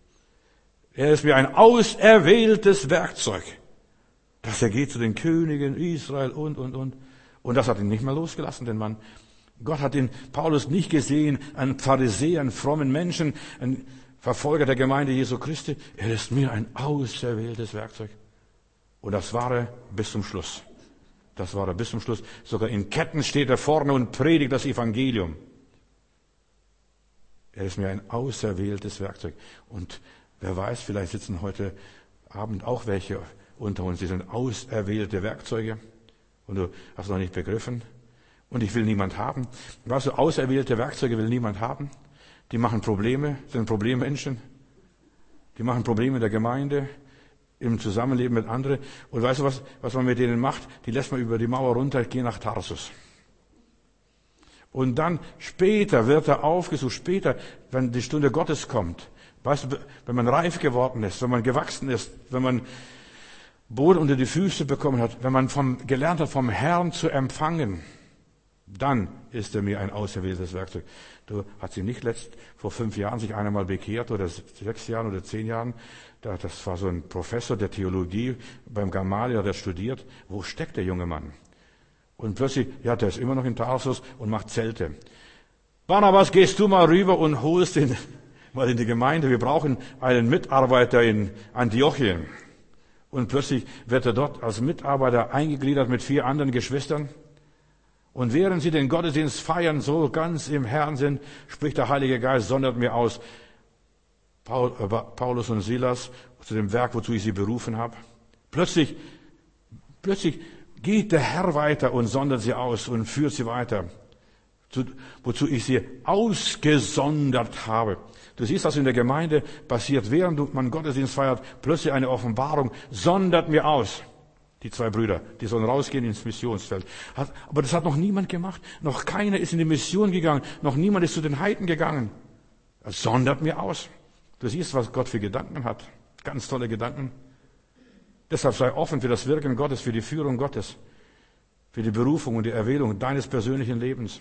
Er ist wie ein auserwähltes Werkzeug. Dass er geht zu den Königen Israel und. Und das hat ihn nicht mehr losgelassen, den Mann. Gott hat den Paulus nicht gesehen, einen Pharisäer, einen frommen Menschen, einen Verfolger der Gemeinde Jesu Christi. Er ist mir ein auserwähltes Werkzeug. Und das war er bis zum Schluss. Das war er bis zum Schluss. Sogar in Ketten steht er vorne und predigt das Evangelium. Er ist mir ein auserwähltes Werkzeug. Und wer weiß, vielleicht sitzen heute Abend auch welche unter uns, die sind auserwählte Werkzeuge. Und du hast noch nicht begriffen. Und ich will niemand haben. Weißt du, auserwählte Werkzeuge will niemand haben. Die machen Probleme, sind Problemmenschen. Die machen Probleme in der Gemeinde, im Zusammenleben mit anderen. Und weißt du, was man mit denen macht? Die lässt man über die Mauer runter, gehen nach Tarsus. Und dann später wird er aufgesucht, später, wenn die Stunde Gottes kommt. Weißt du, wenn man reif geworden ist, wenn man gewachsen ist, wenn man Boden unter die Füße bekommen hat, wenn man gelernt hat, vom Herrn zu empfangen, dann ist er mir ein auserwähltes Werkzeug. Du hat sie nicht vor 5 Jahren sich einer mal bekehrt oder 6 Jahren oder 10 Jahren. Das war so ein Professor der Theologie beim Gamaliel, hat er studiert. Wo steckt der junge Mann? Und plötzlich, ja, der ist immer noch in Tarsus und macht Zelte. Barnabas, gehst du mal rüber und holst ihn mal in die Gemeinde. Wir brauchen einen Mitarbeiter in Antiochien. Und plötzlich wird er dort als Mitarbeiter eingegliedert mit 4 anderen Geschwistern. Und während sie den Gottesdienst feiern, so ganz im Herrn sind, spricht der Heilige Geist, sondert mir aus, Paulus und Silas, zu dem Werk, wozu ich sie berufen habe. Plötzlich geht der Herr weiter und sondert sie aus und führt sie weiter, wozu ich sie ausgesondert habe. Du siehst, was in der Gemeinde passiert, während man Gottesdienst feiert, plötzlich eine Offenbarung, sondert mir aus. Die 2 Brüder, die sollen rausgehen ins Missionsfeld. Aber das hat noch niemand gemacht. Noch keiner ist in die Mission gegangen. Noch niemand ist zu den Heiden gegangen. Das sondert mir aus. Du siehst, was Gott für Gedanken hat. Ganz tolle Gedanken. Deshalb sei offen für das Wirken Gottes, für die Führung Gottes, für die Berufung und die Erwählung deines persönlichen Lebens.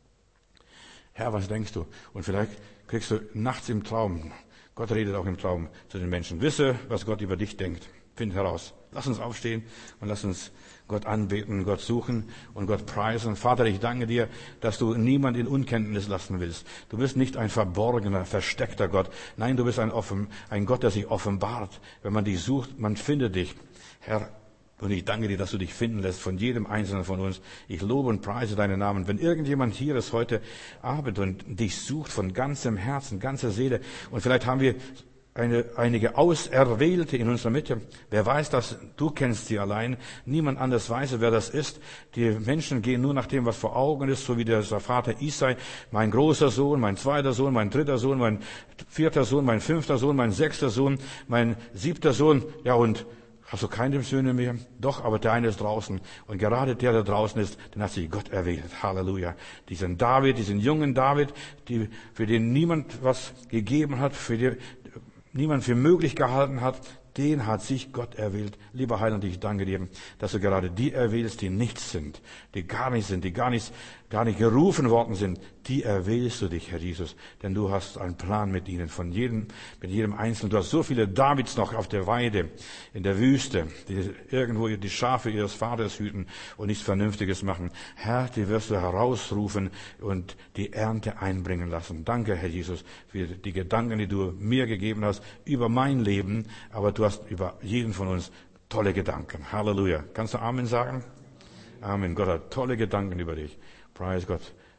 Herr, was denkst du? Und vielleicht kriegst du nachts im Traum, Gott redet auch im Traum zu den Menschen. Wisse, was Gott über dich denkt. Find heraus. Lass uns aufstehen und lass uns Gott anbeten, Gott suchen und Gott preisen. Vater, ich danke dir, dass du niemand in Unkenntnis lassen willst. Du bist nicht ein verborgener, versteckter Gott. Nein, du bist ein Gott, der sich offenbart. Wenn man dich sucht, man findet dich. Herr, und ich danke dir, dass du dich finden lässt von jedem Einzelnen von uns. Ich lobe und preise deinen Namen. Wenn irgendjemand hier ist heute Abend und dich sucht von ganzem Herzen, ganzer Seele, und vielleicht haben wir einige Auserwählte in unserer Mitte. Wer weiß das? Du kennst sie allein. Niemand anders weiß, wer das ist. Die Menschen gehen nur nach dem, was vor Augen ist, so wie der Vater Isai. Mein großer Sohn, mein 2. Sohn, mein 3. Sohn, mein 4. Sohn, mein 5. Sohn, mein 6. Sohn, mein 7. Sohn. Ja, und hast du keine Söhne mehr? Doch, aber der eine ist draußen. Und gerade der draußen ist, den hat sich Gott erwählt. Halleluja. Diesen David, diesen jungen David, für den niemand was gegeben hat, niemand für möglich gehalten hat, den hat sich Gott erwählt. Lieber Heiland, ich danke dir, dass du gerade die erwählst, die nichts sind, die gar nicht sind, die gar nicht gerufen worden sind. Die erwählst du dich, Herr Jesus. Denn du hast einen Plan mit ihnen, mit jedem Einzelnen. Du hast so viele Davids noch auf der Weide, in der Wüste, die irgendwo die Schafe ihres Vaters hüten und nichts Vernünftiges machen. Herr, die wirst du herausrufen und die Ernte einbringen lassen. Danke, Herr Jesus, für die Gedanken, die du mir gegeben hast über mein Leben. Aber du hast über jeden von uns tolle Gedanken. Halleluja. Kannst du Amen sagen? Amen. Gott hat tolle Gedanken über dich. Preis Gott.